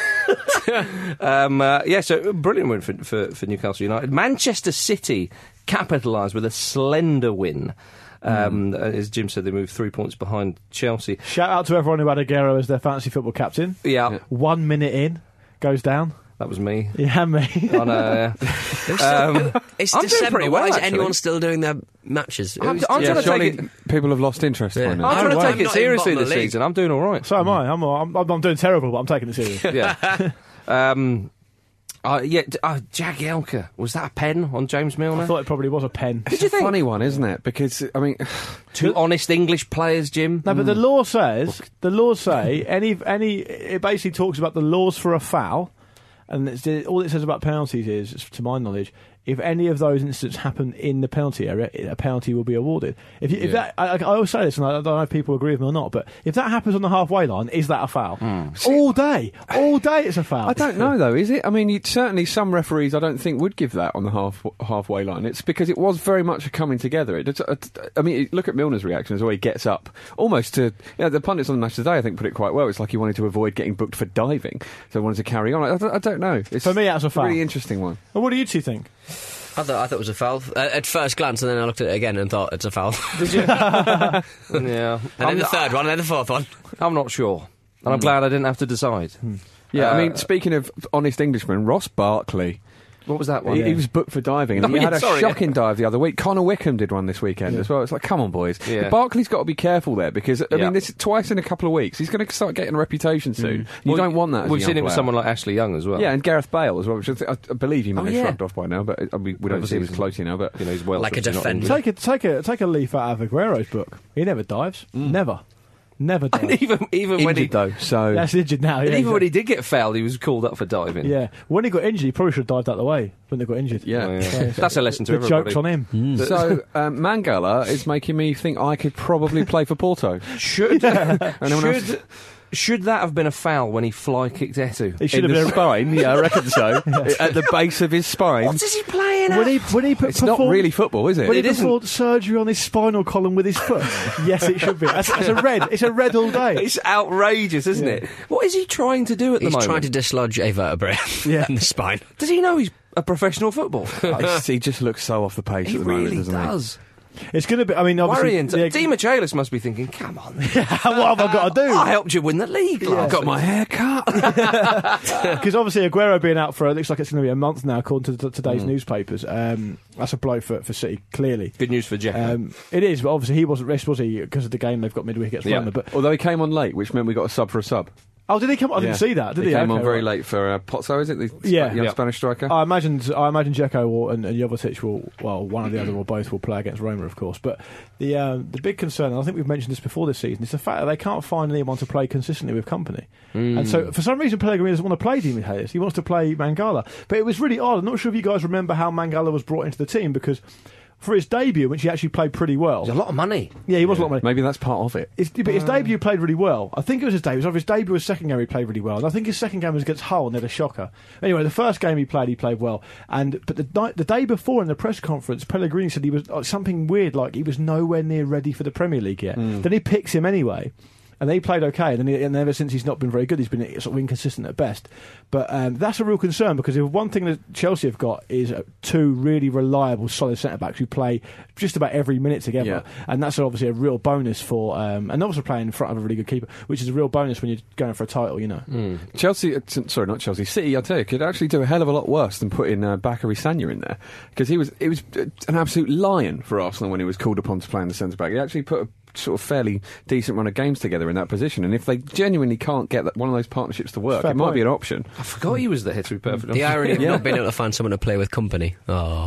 um, uh, yeah, so brilliant win for, for, for Newcastle United. Manchester City capitalised with a slender win. Um, Mm. As Jim said, they moved three points behind Chelsea. Shout out to everyone who had Aguero as their fantasy football captain. Yeah, One minute in, goes down. that was me. Yeah, me. I know, yeah. um, It's I'm doing December. pretty well, Why is actually. anyone still doing their matches? I'm- Who's I'm doing- trying to surely take it- people have lost interest Yeah. by now. I'm trying to I'm take not it in seriously bottom of this the league. season. I'm doing all right. So am I. I'm, I'm, I'm doing terrible, but I'm taking it serious. Yeah. um, uh, yeah. d- Uh, Jagielka, was that a pen on James Milner? I thought it probably was a pen. It's a funny one, isn't it? Because, I mean, Two honest English players, Jim. No, but the law says the laws say any any. It basically talks about the laws for a foul, and it's, all it says about penalties is, to my knowledge, if any of those incidents happen in the penalty area, a penalty will be awarded. If, you, if Yeah. that, I, I always say this, and I don't know if people agree with me or not, but if that happens on the halfway line, is that a foul? All day, all day, it's a foul. I don't know though, is it? I mean, you'd, certainly some referees I don't think would give that on the half halfway line. It's because it was very much a coming together. It, it's- I mean, look at Milner's reaction as well. He gets up almost to. You know, the pundits on the match today, I think, put it quite well. It's like he wanted to avoid getting booked for diving, so he wanted to carry on. I, don't- I don't know. It's For me, that's a foul. really interesting one. Well, what do you two think? I thought I thought it was a foul uh, at first glance, and then I looked at it again and thought it's a foul. Did you? Yeah. And I'm then the not- third one, and then the fourth one. I'm not sure. And I'm glad I didn't have to decide. Yeah, Uh, I mean, speaking of honest Englishmen, Ross Barkley. What was that one? He, Yeah. he was booked for diving, and Oh, he had yeah, a sorry, shocking yeah. dive the other week. Connor Wickham did one this weekend Yeah. as well. It's like, come on, boys. Yeah. Barkley's got to be careful there because, I Yeah. mean, this twice in a couple of weeks. He's going to start getting a reputation soon. You Well, don't want that as We've a seen young it with player. someone like Ashley Young as well. Yeah, and Gareth Bale as well, which I, I believe he might Oh, have yeah. shrugged off by now, but I mean, we don't Obviously see his he's- closely now. But You know, he's Welsh, Like a which is not defender. English. Take a take a take a leaf out of Aguero's book. He never dives. Never, never dives. And even even when he injured though, so That's injured now. and Yeah, even when he exactly. did get fouled, he was called up for diving. yeah. When he got injured, he probably should have dived out the way when they got injured. yeah. Oh, yeah. So- That's a lesson to the everybody. joke's on him. So um, Mangala is making me think I could probably play for Porto. Should Anyone else? should should that have been a foul when he fly kicked Etu? He should In have the been. spine, yeah, I reckon so. At the base of his spine. What is he playing at? When he when he put It's not performed- really football, is it? When he It isn't. performed surgery on his spinal column with his foot. Yes, it should be. That's, that's a red. It's a red all day. It's outrageous, isn't Yeah. it? What is he trying to do at He's the moment? trying to dislodge a vertebrae Yeah. in the spine. Does he know he's a professional footballer? Oh, he just looks so off the pace he at the moment, really doesn't does. It's going to be. I mean, obviously, Worrying. yeah, Di Michaelis must be thinking, come on. what have I got to do? I helped you win the league he? last Got my week. hair cut. Because obviously Aguero being out for it looks like it's going to be a month now, according to t- today's Mm. newspapers. Um, that's a blow for for City, clearly. Good news for Jack. Um, it is, but obviously he wasn't rest, was he? Because of the game they've got midweek against Yeah. Roma. But Although he came on late, which meant we got a sub for a sub. oh, did he come? I didn't Yeah. see that. Did he? he came Okay, on very right. late for uh, Pozzo, is it? The Yeah. Sp- young Yeah. Spanish striker. I imagine I imagine Dzeko will, and, and Jovetic will, well, one or the other or both will play against Roma, of course. But the um, the big concern, and I think we've mentioned this before this season, is the fact that they can't find anyone to play consistently with company. Mm. And so, for some reason, Pellegrini doesn't want to play Di Michaelis. He wants to play Mangala. But it was really odd. I'm not sure if you guys remember how Mangala was brought into the team because for his debut, which he actually played pretty well. There's a lot of money. Yeah, he was a lot of money. Maybe that's part of it. His, but his debut played really well. I think it was his debut. So his debut was second game he played really well. And I think his second game was against Hull and they had a shocker. Anyway, the first game he played, he played well. And but the night, the day before in the press conference, Pellegrini said he was uh, something weird, like he was nowhere near ready for the Premier League yet. Then he picks him anyway. And they played okay, and, then he, and ever since he's not been very good. He's been sort of inconsistent at best. But um, that's a real concern because if one thing that Chelsea have got is uh, two really reliable, solid centre backs who play just about every minute together, Yeah. and that's obviously a real bonus for. Um, and also playing in front of a really good keeper, which is a real bonus when you're going for a title. You know, Chelsea, uh, t- sorry, not Chelsea, City, I tell you, could actually do a hell of a lot worse than putting uh, Bakary Sagna in there because he was, it was uh, an absolute lion for Arsenal when he was called upon to play in the centre back. He actually put a sort of fairly decent run of games together in that position, and if they genuinely can't get that, one of those partnerships to work, Fair it might point. be an option. I forgot he was there, to be perfect. The irony of Yeah. not being able to find someone to play with company. Oh.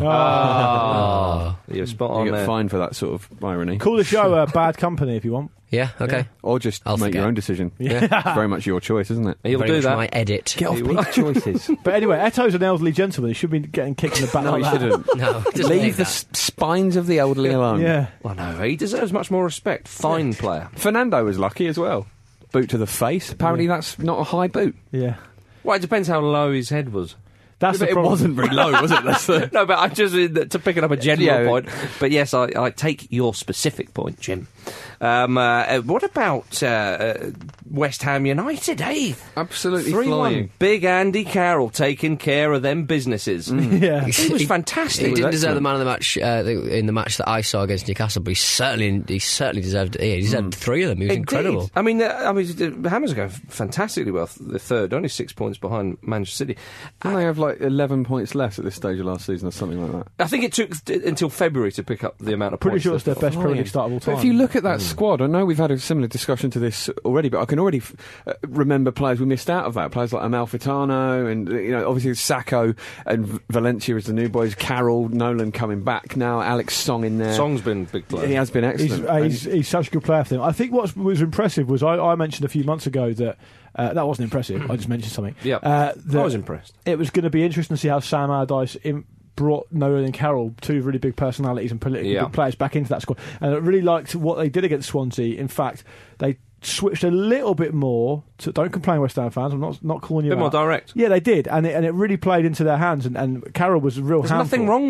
Oh, you're spot You on get there. fined for that sort of irony. call the show uh, Bad Company if you want. Yeah, okay. Or just I'll make forget. your own decision. Yeah. It's very much your choice, isn't it? He'll Very do much that. my edit. Get off He will. Pete's choices. But anyway, Eto's an elderly gentleman. He should be getting kicked in the back. No, like he that. shouldn't. No, just Leave leave the that. s- spines of the elderly alone. Yeah. Well, no, he deserves much more respect. Fine player. Fernando was lucky as well. Boot to the face. Apparently that's not a high boot. Yeah. Well, it depends how low his head was. That's But the it problem. wasn't very low, was it? That's the... No, but I'm just uh, to picking up a general Yeah. point. But yes, I, I take your specific point, Jim. Um, uh, uh, what about uh, uh, West Ham United, eh? Absolutely three one. flying. Big Andy Carroll taking care of them businesses. Yeah. He was fantastic. He was didn't deserve excellent. the man of the match uh, the- in the match that I saw against Newcastle, but he certainly he certainly deserved. Yeah, he deserved three of them. He was Indeed. incredible. I mean, uh, I mean, the Hammers are going fantastically well. The third, only six points behind Manchester City. Didn't they have like eleven points less at this stage of last season or something like that? I think it took t- until February to pick up the amount of Pretty points. sure it's their they've best got. Premier League start of all But time. if you look at that squad, I know we've had a similar discussion to this already, but I can already f- uh, remember players we missed out of that. Players like Amalfitano and, uh, you know, obviously Sacco and v- Valencia as the new boys, Carroll, Nolan coming back now, Alex Song in there. Song's been big player. He has been He's, excellent. uh, And- he's, he's such a good player for them. I think what was impressive was I, I mentioned a few months ago that uh, that wasn't impressive. I just mentioned something. Yeah, uh, I that was impressed. It was going to be interesting to see how Sam Allardyce im- brought Nolan and Carroll, two really big personalities and politically Yeah. big players, back into that squad. And I really liked what they did against Swansea. In fact, they switched a little bit more. To, don't complain, West Ham fans. I'm not not calling you Bit more out. direct. Yeah, they did, and it, and it really played into their hands. And, and Carroll was a real There's handful. nothing wrong with that.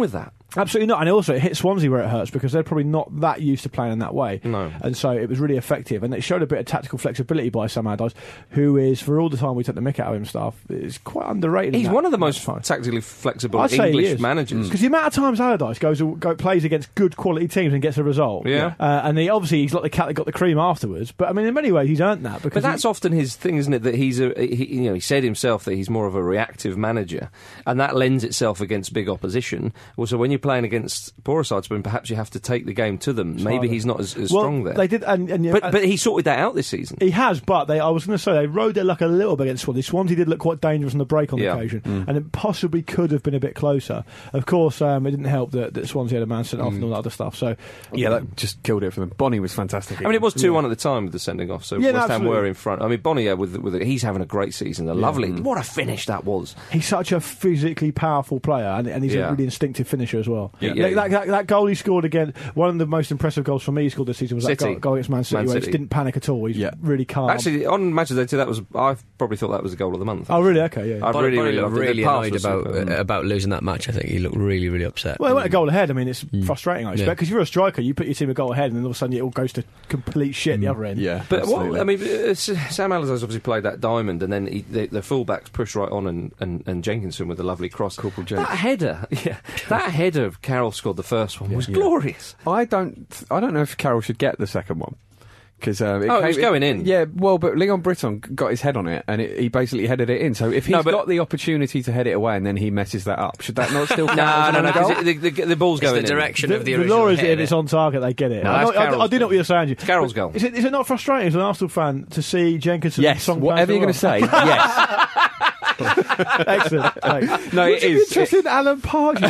Absolutely not, and also it hit Swansea where it hurts because they're probably not that used to playing in that way. No. And so it was really effective, and it showed a bit of tactical flexibility by Sam Allardyce, who is, for all the time we took the mick out of him stuff, is quite underrated. He's in that, one of the most tactically flexible I'd say he English is. managers. Because the amount of times Allardyce goes go, plays against good quality teams and gets a result, Yeah. uh, and he obviously he's like the cat that got the cream afterwards. But I mean, in many ways, he's earned that. Because But that's he, often his thing, isn't it? That he's a, he, you know, he said himself that he's more of a reactive manager, and that lends itself against big opposition. Also, when you're playing against poorer sides, but perhaps you have to take the game to them. Maybe he's not as, as well, strong there. They did, and, and, yeah, but and, but he sorted that out this season. He has, but they, I was going to say they rode their luck a little bit against Swansea. Swansea did look quite dangerous on the break on Yeah. occasion, Mm. and it possibly could have been a bit closer. Of course, um, it didn't help that, that Swansea had a man sent off and all that other stuff. So Yeah, that just killed it for them. Bonnie was fantastic. I mean, it was two one at the time with the sending off, so Yeah, no, West Ham absolutely. were in front. I mean, Bonnie, yeah, with, with he's having a great season. A lovely, what a finish that was. He's such a physically powerful player, and, and he's Yeah. a really instinctive finisher as well. Yeah. Like, Yeah. That, that, that goal he scored again, one of the most impressive goals for me he scored this season was that City. goal, goal against Man City, Man where he City. just didn't panic at all. He's really calm. Actually, on Match of the Day, too, that was I probably thought that was the goal of the month. Oh, really? Okay, yeah. I Bonnie, really, Bonnie really, looked loved it. really The pass annoyed was about superb. uh, about losing that match. I think he looked really, really upset. Well, he went a goal ahead. I mean, it's Mm. frustrating, I expect, Yeah. because if you're a striker, you put your team a goal ahead, and then all of a sudden it all goes to complete shit at the other end. Yeah, But what, I mean, uh, Sam Allardyce obviously played that diamond, and then he, the, the fullbacks pushed right on, and, and, and Jenkinson with a lovely cross. Corporal Jenks. That header, yeah, that header Carroll scored the first one was Yeah. glorious. I don't. I don't know if Carroll should get the second one. Because um, Oh, it was going in. Yeah, well, but Leon Britton got his head on it, and it, he basically headed it in. So if he's No, but- got the opportunity to head it away, and then he messes that up, should that not still count? No, as no, an no, own goal? because the, the, the ball's It's going the in. direction The, of the the original law is header. if it's on target, they get it. No, I, that's know, I, Carroll's I do know what you're saying. Carroll's But goal. Is it, is it not frustrating as an Arsenal fan to see Jenkinson? Yes, Song whatever you're going to say, yes. Excellent. Right. No, Would it you be is. interested in Alan Pardew?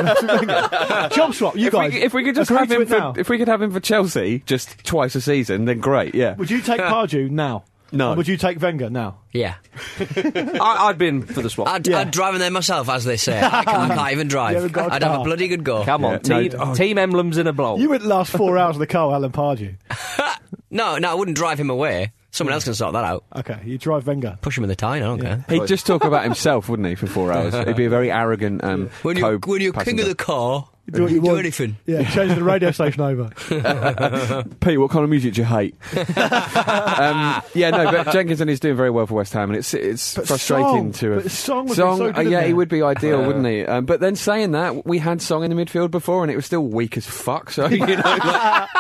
Job swap, you if, guys. we, if we could just agree have to him it now. for, if we could have him for Chelsea just twice a season, then great. Yeah. Would you take Pardew now? No. Or would you take Wenger now? Yeah. I, I'd been for the swap. I'd, Yeah. I'd drive in there myself, as they say. I can't, I can't even drive. You haven't got a I'd have car. a bloody good go. Come on, Yeah, team, no, oh. team emblems in a blow. You would last four hours in the car, Alan Pardew. No, no, I wouldn't drive him away. Someone else can sort that out. Okay, you drive Wenger. Push him in the tyne, I don't Yeah. care. He'd just talk about himself, wouldn't he, for four hours? He'd be a very arrogant um, When you're, co- when you're king passenger. of the car, Do what you do want. anything. Yeah, change the radio station over. Pete, what kind of music do you hate? um, yeah, no, but Jenkinson is doing very well for West Ham, and it's it's But frustrating Song- to have. but Song would be so good uh, in yeah, there. he would be ideal, wouldn't he? Um, but then saying that, we had Song in the midfield before, and it was still weak as fuck. So you know, like,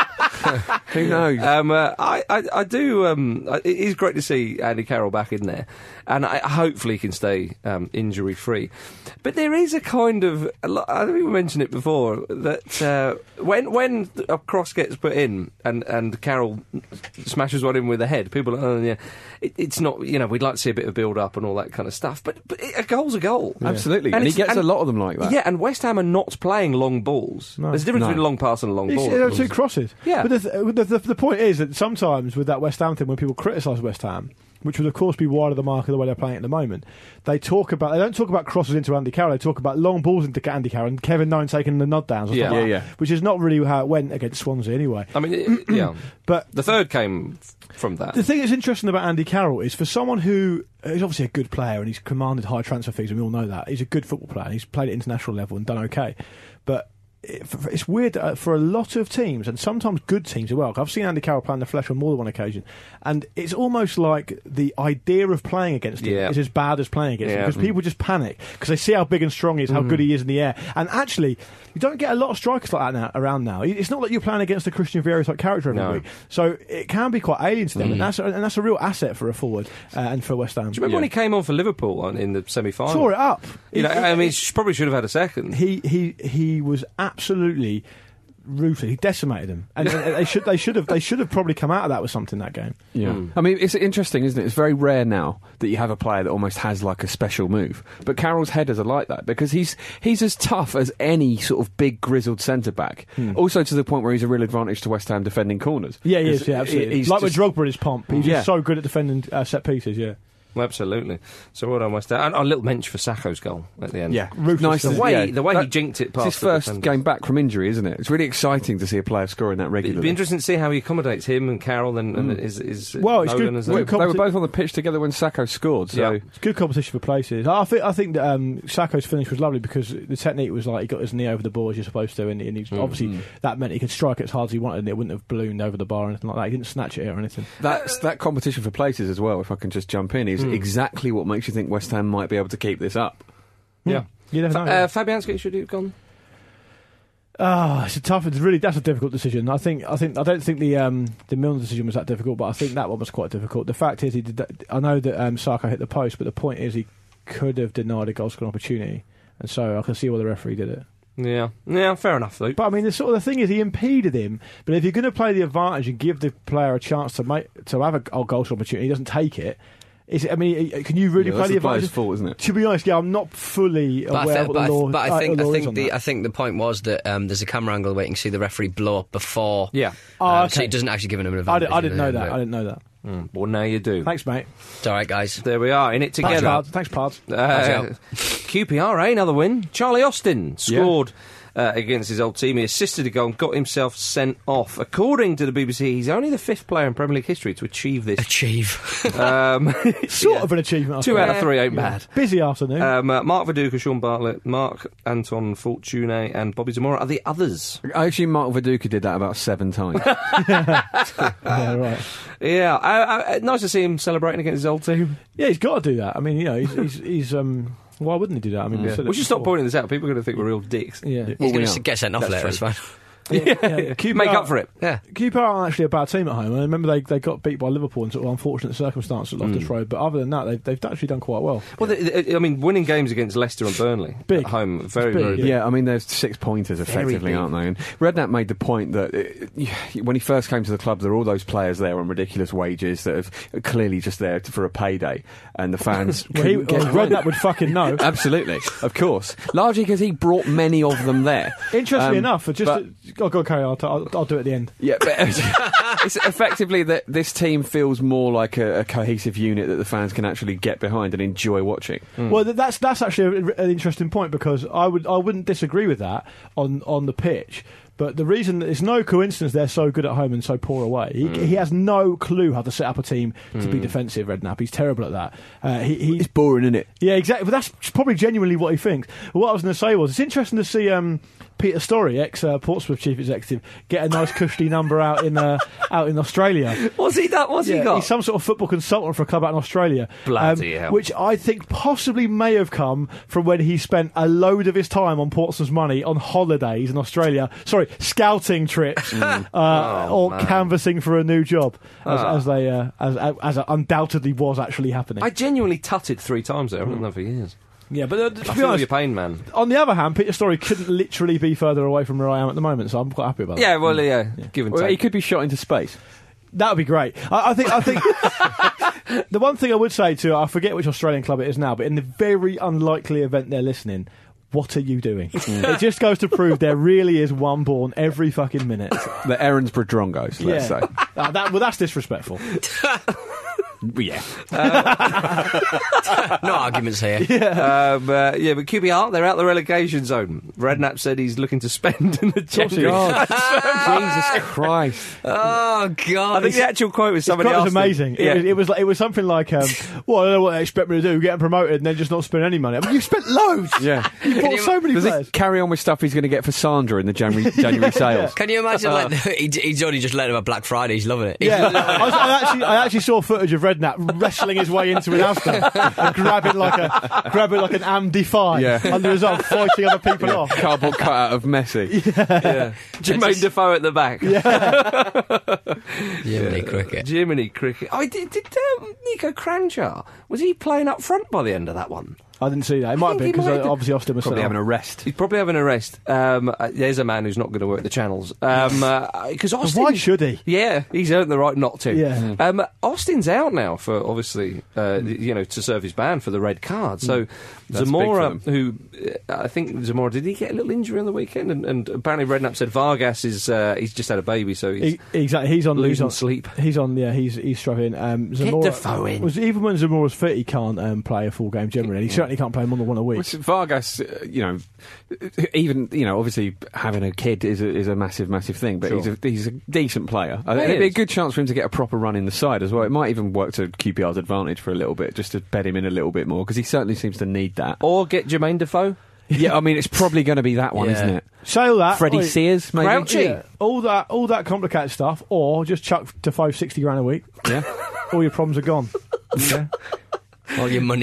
who knows? Um, uh, I, I, I do. Um, I- it is great to see Andy Carroll back in there, and I, hopefully he can stay um, injury free. But there is a kind of, a lot, I think we mentioned it before, that uh, when when a cross gets put in and, and Carroll smashes one in with the head, people are, oh, yeah, it, it's not, you know, we'd like to see a bit of build up and all that kind of stuff. But, but it, a goal's a goal. Absolutely, and, he it's- gets a lot of them like that. Yeah, and West Ham are not playing long balls. No. There's a difference No. between a long pass and a long It's, ball. there are two crosses. Yeah. But the, th- the, the, the point is that sometimes with that West Ham thing, when people criticise West Ham, which would of course be wide of the mark of the way they're playing at the moment, they talk about they don't talk about crosses into Andy Carroll. They talk about long balls into Andy Carroll and Kevin Nine taking the nod downs. Or Yeah. stuff like Yeah, that, yeah. Which is not really how it went against Swansea anyway. I mean, it, yeah. But The third came f- from that. the thing that's interesting about Andy Carroll is for someone who is obviously a good player and he's commanded high transfer fees, and we all know that. He's a good football player and he's played at international level and done okay. But it, f- it's weird that, uh, for a lot of teams, and sometimes good teams as well. I've seen Andy Carroll play in the flesh on more than one occasion, and it's almost like the idea of playing against him Yeah. is as bad as playing against him, Yeah. because people just panic because they see how big and strong he is, how good he is in the air. And actually, you don't get a lot of strikers like that now, around now. It's not like you're playing against a Christian Vieira type character every No. week, so it can be quite alien to them, and that's a, and that's a real asset for a forward uh, and for West Ham. Do you remember when he came on for Liverpool on, in the semi-final? Tore it up. You know, He- I mean, he probably should have had a second. he he he was absolutely ruthless. He decimated them, and, and they should they should have they should have probably come out of that with something that game. Yeah. I mean, it's interesting, isn't it? It's very rare now that you have a player that almost has like a special move. But Carroll's headers are like that because he's he's as tough as any sort of big grizzled centre back. Also to the point where he's a real advantage to West Ham defending corners. Yeah, he is. 'Cause Yeah, absolutely. he's like just- with Drogba at his pomp, he's Yeah. just so good at defending uh, set pieces. Yeah. Absolutely. So well done, West Ham. And a little mensch for Sakho's goal at the end. Yeah, nice. The way, yeah. the way that, he jinked it past It's his the first defenders. game back from injury, isn't it? It's really exciting to see a player scoring that regularly. It'd be interesting to see how he accommodates him and Carroll and, and Mm. his, his Well, it's Nolan good- as good well. They were both on the pitch together when Sakho scored, so... Yeah. It's good competition for places. I think I think that um, Sakho's finish was lovely because the technique was like he got his knee over the ball as you're supposed to, and, and he's, Mm. obviously Mm. that meant he could strike it as hard as he wanted, and it wouldn't have ballooned over the bar or anything like that. He didn't snatch it or anything. That's that competition for places as well, if I can just jump in, is Mm. exactly what makes you think West Ham might be able to keep this up. Yeah. You never Fa- know. uh, Fabianski should have gone. Ah, it's a tough. It's really that's a difficult decision. I think. I think. I don't think the um, the Milner decision was that difficult, but I think that one was quite difficult. The fact is, he did. That, I know that um, Sakho hit the post, but the point is, he could have denied a goal scoring opportunity, and so I can see why the referee did it. Yeah, yeah, fair enough, Luke. But I mean, the sort of the thing is, he impeded him. But if you're going to play the advantage and give the player a chance to make to have a, a goal scoring opportunity, he doesn't take it. Is it, I mean, can you really Yeah, play that's the the player's advantage? fault, isn't it? To be honest, yeah, I'm not fully But I, aware thi- of what but, I, the law. th- but I uh, think the I law is think on the that. I think the point was that um, there's a camera angle where you can see the referee blow up before. Yeah. Oh, um, So okay. it doesn't actually give him an I, advantage. did, I didn't know uh, that. but- I didn't know that. Mm, well, now you do. Thanks, mate. It's all right, guys. There we are, in it Thanks, together. Pard. Thanks, Pards. Uh, Q P R, eh? Another win. Charlie Austin scored uh, against his old team. He assisted a goal and got himself sent off. According to the B B C, he's only the fifth player in Premier League history to achieve this. Achieve. um, Sort yeah. of an achievement. I Two suppose. out of three ain't Yeah. bad. Busy afternoon. Um, uh, Mark Viduka, Sean Bartlett, Mark Anton Fortune, and Bobby Zamora are the others. I assume Mark Viduka did that about seven times. yeah, right. Yeah, uh, uh, nice to see him celebrating against his old team. Yeah, he's got to do that. I mean, you know, he's, he's, he's um. Why wouldn't he do that? I mean, Yeah. we've said it We should stop before. pointing this out. People are going to think we're real dicks. Yeah. He's Well, going we to are. get sent off That's later, true. it's fine. Yeah, yeah. Q P R Make up for it. Yeah. Q P R aren't actually a bad team at home. I remember they, they got beat by Liverpool in sort of unfortunate circumstances at Loftus Mm. Road, but other than that, they've, they've actually done quite well. Well, they, they- I mean, winning games against Leicester and Burnley Big. at home, very, big, very big. Yeah, I mean, there's six pointers effectively, big. aren't they? And Redknapp made the point that uh, when he first came to the club, there were all those players there on ridiculous wages that are clearly just there to, for a payday, and the fans Well, he, couldn't get well, Redknapp would fucking know. Absolutely, of course. Largely because he brought many of them there. Interestingly Um, enough, just but- to, oh, go carry on. I'll, I'll, I'll do it at the end. Yeah, but it's effectively that this team feels more like a, a cohesive unit that the fans can actually get behind and enjoy watching. Well, th- that's that's actually a, an interesting point because I would I wouldn't disagree with that on, on the pitch. But the reason that it's no coincidence they're so good at home and so poor away. He, Mm. he has no clue how to set up a team to be Mm. defensive. Redknapp, he's terrible at that. Uh, he, he, It's boring, isn't it? Yeah, exactly. But that's probably genuinely what he thinks. What I was going to say was, it's interesting to see um, Peter Storey, ex uh, Portsmouth chief executive, get a nice cushy number out in uh, out in Australia. What's he done? What's Yeah, he got? He's some sort of football consultant for a club out in Australia. Bloody hell. Which I think possibly may have come from when he spent a load of his time on Portsmouth's money on holidays in Australia. Sorry, scouting trips uh, Oh, or man. canvassing for a new job, as, Ah. as they uh, as, as it undoubtedly was actually happening. I genuinely tutted three times there. I haven't done that for years. Yeah, but uh, I to be feel honest, your pain, man. on the other hand, Peter Storey couldn't literally be further away from where I am at the moment, so I'm quite happy about that. Yeah, well, yeah, give and Well, he take. could be shot into space. That would be great. I, I think. I think the one thing I would say to I forget which Australian club it is now, but in the very unlikely event they're listening, what are you doing? It just goes to prove there really is one born every fucking minute. The Erinsborough Drongos, let's say. Uh, that, well, that's disrespectful. Yeah. No arguments here. Yeah. Um, uh, yeah, but Q B R, they're out the relegation zone. Redknapp said he's looking to spend in the January. God. Jesus Christ. Oh, God. I think the actual quote was somebody It was asked him- amazing. Yeah. It, was, it was like, it was something like, um, "Well, I don't know what they expect me to do: get promoted and then just not spend any money." I mean, you spent loads. Yeah. You bought you- so many Does players. he carry on with stuff he's going to get for Sandra in the January, January sales? Can you imagine, like, he, he's only just let him have Black Friday, he's loving it. He's Yeah, loving it. I, was- I actually, I actually saw footage of Redknapp wrestling his way into an Asda and grabbing like a grabbing like an Am Defy Yeah. under his arm, fighting other people Yeah. off. Cardboard cutout of Messi. Yeah. Jermaine Defoe at the back. Jiminy Cricket. Jiminy Cricket. Oh, did, did um, Nico Cranchar, was he playing up front by the end of that one? I didn't see that. It might have been think he because might have- obviously Austin was Probably sent having off. a rest. He'd probably have an arrest. Um, uh, there's a man who's not going to work the channels. Um, uh, because Austin, Why should he? Yeah, he's earned the right not to. Yeah. Mm. Um, Austin's out now for obviously, uh, you know, to serve his ban for the red card. So That's Zamora, big for who uh, I think Zamora, did he get a little injury on the weekend? And, and apparently Redknapp said Vargas is uh, he's just had a baby, so he's He, exactly. He's on losing he's on, sleep. He's on. Yeah, he's he's struggling. Um, Zamora, Defoe in. Was even when Zamora's fit, he can't um, play a full game generally. He certainly can't play more than one a week. Which Vargas, uh, you know, even you know, obviously having a kid is a, is a massive, massive thing. But Sure. he's a he's a decent player. I He think it'd be a is. good chance for him to get a proper run in the side as well. It might even work to Q P R's advantage for a little bit, just to bed him in a little bit more because he certainly seems to need that. or get Jermaine Defoe. Yeah, I mean, it's probably going to be that one, Yeah. isn't it? Say all that. Freddie Oi, Sears, maybe. Crouchy. yeah, all that, all that complicated stuff, or just chuck Defoe sixty grand a week. Yeah. All your problems are gone. yeah. All your money.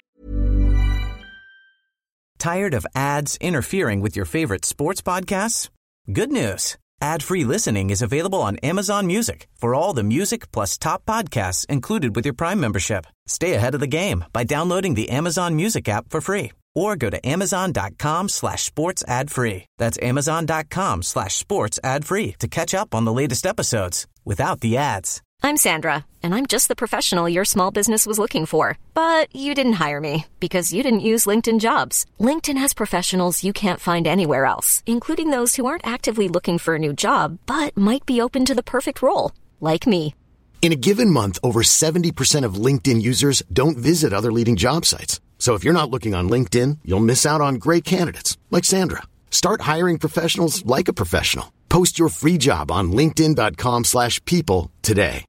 Tired of ads interfering with your favorite sports podcasts? Good news. Ad-free listening is available on Amazon Music for all the music plus top podcasts included with your Prime membership. Stay ahead of the game by downloading the Amazon Music app for free or go to amazon.com slash sports ad free. That's amazon.com slash sports ad free to catch up on the latest episodes without the ads. I'm Sandra, and I'm just the professional your small business was looking for. But you didn't hire me because you didn't use LinkedIn Jobs. LinkedIn has professionals you can't find anywhere else, including those who aren't actively looking for a new job, but might be open to the perfect role, like me. In a given month, over seventy percent of LinkedIn users don't visit other leading job sites. So if you're not looking on LinkedIn, you'll miss out on great candidates like Sandra. Start hiring professionals like a professional. Post your free job on linkedin.com slash people today.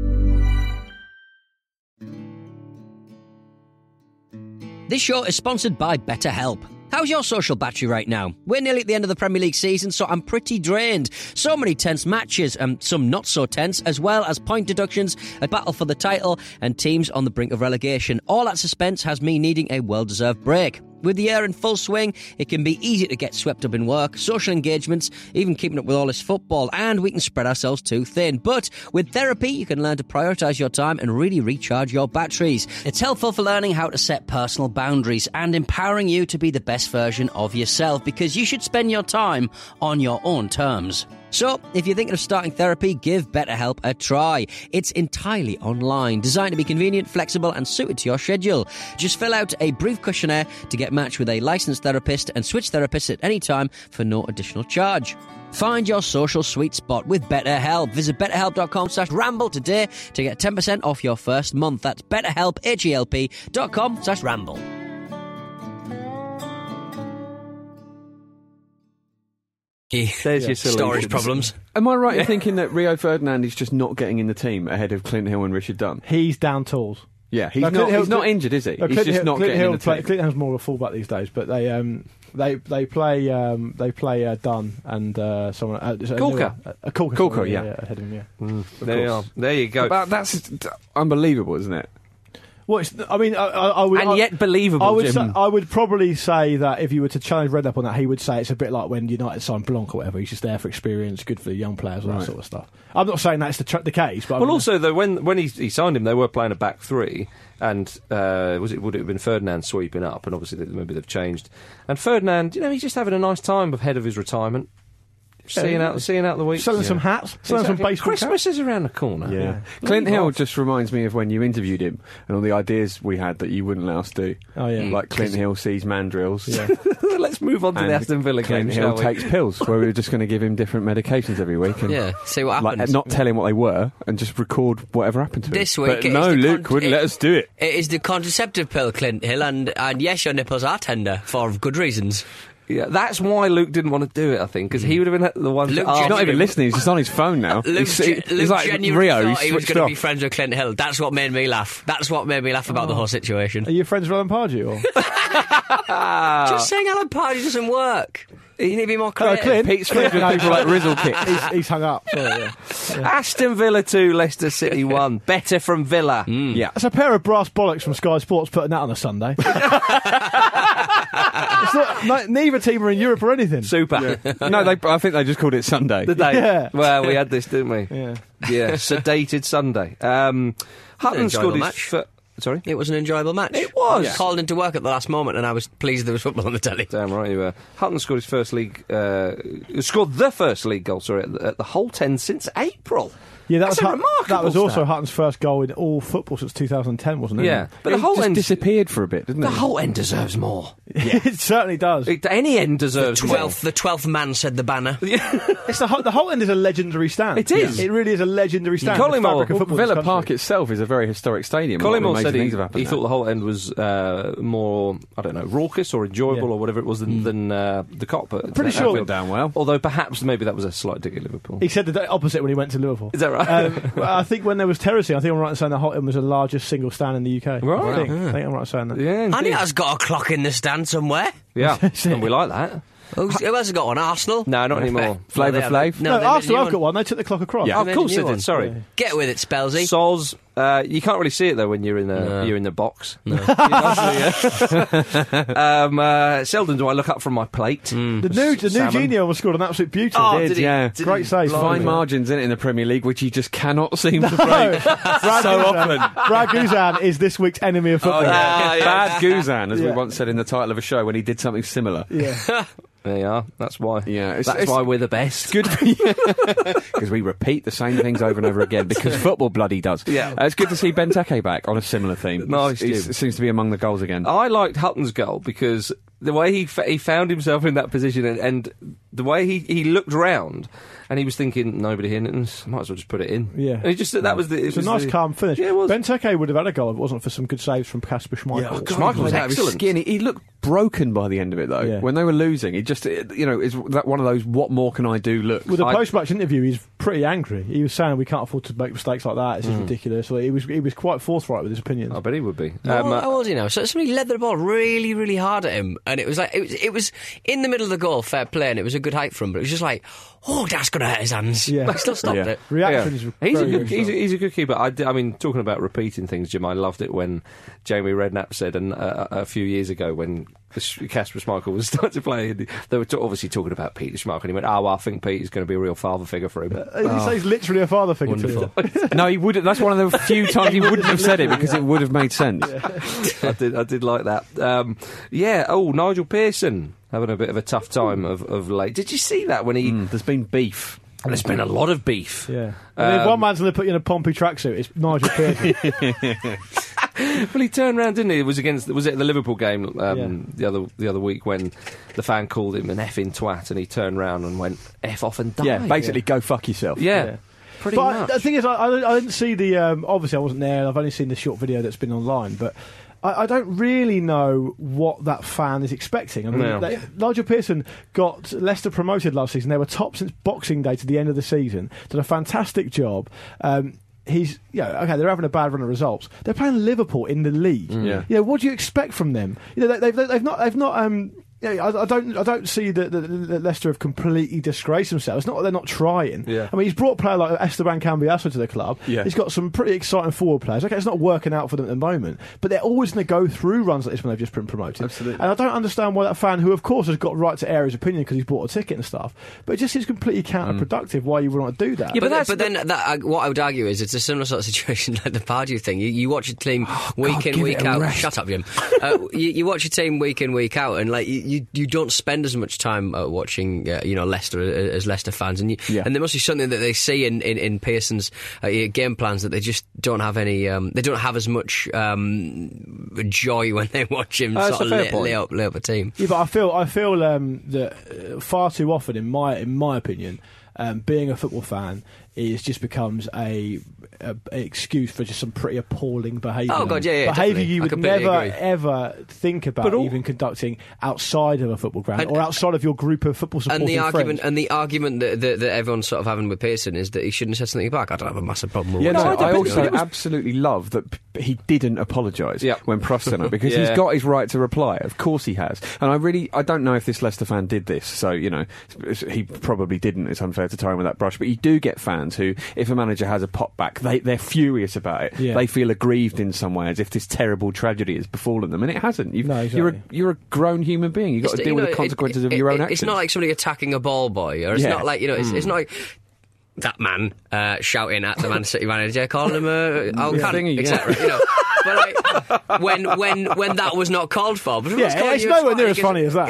This show is sponsored by BetterHelp. How's your social battery right now? We're nearly at the end of the Premier League season, so I'm pretty drained. So many tense matches, and some not so tense, as well as point deductions, a battle for the title, and teams on the brink of relegation. All that suspense has me needing a well-deserved break. With the year in full swing, it can be easy to get swept up in work, social engagements, even keeping up with all this football, and we can spread ourselves too thin. But with therapy, you can learn to prioritise your time and really recharge your batteries. It's helpful for learning how to set personal boundaries and empowering you to be the best version of yourself, because you should spend your time on your own terms. So, if you're thinking of starting therapy, give BetterHelp a try. It's entirely online, designed to be convenient, flexible, and suited to your schedule. Just fill out a brief questionnaire to get matched with a licensed therapist and switch therapists at any time for no additional charge. Find your social sweet spot with BetterHelp. Visit betterhelp.com slash ramble today to get ten percent off your first month. That's betterhelp, H-E-L-P dot com slash ramble. There's your solutions. Storage problems. Am I right in thinking that Rio Ferdinand is just not getting in the team ahead of Clint Hill and Richard Dunn? He's down tools. Yeah, he's No, not. Clint Hill- He's not injured, is he? No, He's Clint just Hill- not Clint getting Hill in the play, team. Clint Hill's more of a fullback these days, but they um, they they play um, they play uh, Dunn and uh, someone uh, is it a Corker. new- A Corker, Corker, sorry, yeah. yeah, ahead of him, yeah. Mm, Of there you are. course. There you go. But that's d- unbelievable, isn't it? Well, it's, I mean, I, I, I would, And I- yet believable, I would, Jim. say, I would probably say that if you were to challenge Redknapp on that, he would say it's a bit like when United signed Blanc or whatever. He's just there for experience, good for the young players, all Right. that sort of stuff. I'm not saying that's the, tr- the case, but I Well, mean, also though, when when he, he signed him, they were playing a back three, and uh, was it would it have been Ferdinand sweeping up? And obviously, they, maybe they've changed. And Ferdinand, you know, he's just having a nice time ahead of his retirement, seeing yeah. out seeing out the week, selling Yeah. some hats, selling Exactly. some baseball Christmas caps. is around the corner. Yeah. Yeah. Clint Leave Hill off. just reminds me of when you interviewed him and all the ideas we had that you wouldn't let us do. Oh, yeah. Like Clint Hill sees mandrills. Yeah. Let's move on to the and Aston Villa Clint game, Hill shall we? takes pills, where we were just going to give him different medications every week. And Yeah, see what like, happens. not tell him what they were and just record whatever happened to This him. week But it is no, the Luke con- wouldn't it- let us do it. It is the contraceptive pill, Clint Hill, and, and yes, your nipples are tender for good reasons. Yeah, that's why Luke didn't want to do it, I think, because he would have been the one Luke to ask He's not even him. listening, he's just on his phone now. Luke, he's, ge- he's Luke like genuinely Rio, thought he's he was switched going to off. be friends with Clint Hill. That's what made me laugh. That's what made me laugh about the whole situation. Are you friends with Alan Pardew? Or? Just saying Alan Pardew doesn't work. You need to be more Hello, creative. Clint. Pete's friends with people like Rizzle Kit. he's, he's hung up. Sorry, yeah. Aston Villa two, Leicester City one. Better from Villa. Yeah. That's a pair of brass bollocks from Sky Sports putting that on a Sunday. It's not, no, neither team are in Europe or anything. Super. No, they, I think they just called it Sunday. Did they? Yeah. Well, we had this, didn't we? Yeah. Yeah, sedated Sunday. Um, Hutton enjoyable scored his match. fir- Sorry? It was an enjoyable match. It was. I was called into work at the last moment and I was pleased there was football on the telly. Damn right you were. Hutton scored his first league, uh, scored the first league goal, sorry, at the, at the Holt End since April. Yeah, that That's was a remarkable that was also stat. Hutton's first goal in all football since two thousand ten, wasn't it? Yeah, but It the Holt just End disappeared for a bit, didn't The it? Holt End deserves more. it certainly does. It, any end deserves more. Twelfth, the twelfth man said the banner. It's the Ho- the Holt End is a legendary stand. It is. It really is a legendary stand. The Collymore- fabric of football in this Villa country. Park itself is a very historic stadium. A lot of Collymore amazing said he, things have happened he there. thought the Holt End was uh, more, I don't know, raucous or enjoyable Yeah. or whatever it was than, than uh, the Cop. But Pretty that sure- went down well. Although perhaps maybe that was a slight dig at Liverpool. He said the opposite when he went to Liverpool. Is that right? Um, well, I think when there was terrace, I think I'm right in saying that Holt End was the largest single stand in the U K. Right. I think, Yeah. I think I'm right in saying that. Yeah, And he indeed. has got a clock in the stand somewhere. Yeah, and we like that. Who's, who else has got one? Arsenal? No, not anymore. Flavor they Flav? haven't. No, No, they made a Arsenal new have one. got one. They took the clock across. Yeah, They of made course a they new did. one. Sorry. Yeah. Get with it, Spelsy. Soz, uh, you can't really see it though when you're in the No. you're in the box. No. um, uh, seldom do I look up from my plate. The new, the new Salmon. Genio was scored an absolute beauty. Oh, Did, did he? yeah. Did Great he? save. Fine Blimey. margins in it in the Premier League, which he just cannot seem to break Brad so Guzan- often. Brad Guzan is this week's enemy of football. Oh, yeah. Ah, yeah. Bad Guzan, as we Yeah. once said in the title of a show when he did something similar. Yeah. There you are. That's why. Yeah, it's- that's it's- why we're the best. Good because we repeat the same things over and over again because football bloody does. Yeah. Uh, it's good to see Benteke back on a similar theme. Nice, He Jim. seems to be among the goals again. I liked Hutton's goal because the way he fa- he found himself in that position and, and the way he, he looked round and he was thinking nobody here, and might as well just put it in. Yeah. And he just that was the. It It's a was nice, the- calm finish. Yeah, it was. Benteke would have had a goal if it wasn't for some good saves from Kasper Schmeichel. Oh, God, Schmeichel was out of his excellent. Skin. He, he looked broken by the end of it, though. Yeah. When they were losing, he just, it- you know, is that one of those "what more can I do" looks. With the I- post-match interview, he's pretty angry. He was saying we can't afford to make mistakes like that. It's just ridiculous. So he was he was quite forthright with his opinions. I bet he would be. How, Um, uh, how old is he now? So somebody led the ball really, really hard at him, and it was like it was, it was in the middle of the goal, fair play, and it was a good height for him. But it was just like, oh, that's going to hurt his hands. Yeah. But he still stopped Yeah. it. Reactions. Yeah. were He's, a very, good, very he's, a, strong. he's a good keeper. I, d- I mean, talking about repeating things, Jim, I loved it when Jamie Redknapp said and, uh, a few years ago when Kasper Schmeichel was starting to play, and they were t- obviously talking about Peter Schmeichel, and he went, oh, well, I think Peter's going to be a real father figure for him. He says he's literally a father figure to him. Wonderful. no, he would. That's one of the few times he wouldn't have said it because it would have made sense. I did, I did like that. Um, yeah. Oh, Nigel Pearson having a bit of a tough time of, of late. Did you see that when he? Mm, there's been beef. There's been a lot of beef. Yeah. I mean, if Um, one man's going to put you in a Pompey tracksuit, it's Nigel Pearson. Well, he turned around, didn't he? It was against. Was it the Liverpool game um, Yeah. the other the other week when the fan called him an effing twat, and he turned round and went f off and die. Yeah, basically, go fuck yourself. Yeah. Yeah. Pretty but much. I, the thing is, I, I, I didn't see the. Um, obviously, I wasn't there. I've only seen the short video that's been online, but. I, I don't really know what that fan is expecting. I mean, No. they, Nigel Pearson got Leicester promoted last season. They were top since Boxing Day to the end of the season. Did a fantastic job. Um, he's, yeah, okay, they're having a bad run of results. They're playing Liverpool in the league. Yeah. You know, what do you expect from them? You know, they, they've, they've not, they've not. Um, yeah, I, I don't. I don't see that, that, that Leicester have completely disgraced themselves. It's not that they're not trying. Yeah. I mean, he's brought a player like Esteban Cambiasso to the club. Yeah. He's got some pretty exciting forward players. Okay, it's not working out for them at the moment, but they're always going to go through runs like this when they've just been promoted. Absolutely. And I don't understand why that fan, who of course has got right to air his opinion because he's bought a ticket and stuff, but it just seems completely counterproductive. Why you would want to do that? Yeah, but, but then that, uh, what I would argue is it's a similar sort of situation like the Pardew thing. You, you watch a team week God, in, give week it a out. rest. Shut up, Jim. uh, you, you watch a team week in, week out, and like you, you, you don't spend as much time uh, watching, uh, you know, Leicester uh, as Leicester fans, and you, Yeah. and there must be something that they see in in, in Pearson's uh, game plans that they just don't have any. Um, they don't have as much um, joy when they watch him Uh, that's sort of a fair lay, point. lay up lay up a team. Yeah, but I feel I feel um, that uh, far too often, in my in my opinion, um, being a football fan is just becomes a, a, a excuse for just some pretty appalling behaviour. Oh, God, yeah, yeah, behaviour definitely. you I would completely never agree. ever think about But all- even conducting outside of a football ground And- or outside of your group of football supporting And the friends. argument and the argument that, that, that everyone's sort of having with Pearson is that he shouldn't have said something back. I don't have a massive problem with Yeah, it. no, whatsoever. I also It was- absolutely love that p- he didn't apologise Yeah. when Prost sent it because Yeah. he's got his right to reply. Of course he has. And I really, I don't know if this Leicester fan did this, so, you know, s- he probably didn't. It's unfair to tie him with that brush. But you do get fans who, if a manager has a pop back, they, they're furious about it. Yeah. They feel aggrieved in some way, as if this terrible tragedy has befallen them. And it hasn't. You've, No, you're, a, exactly. you're a grown human being. You've got It's- to deal you with know, the consequences it- of your it- own it- actions. It's not like somebody attacking a ball boy, or it's Yeah. not like, you know, it's, Mm. it's not like... that man uh, shouting at the Man City manager, calling him a oh, Yeah, cunt, thingy, yeah. et cetera. You know, but like when when when that was not called for, but Yeah, it's nowhere near as funny as that.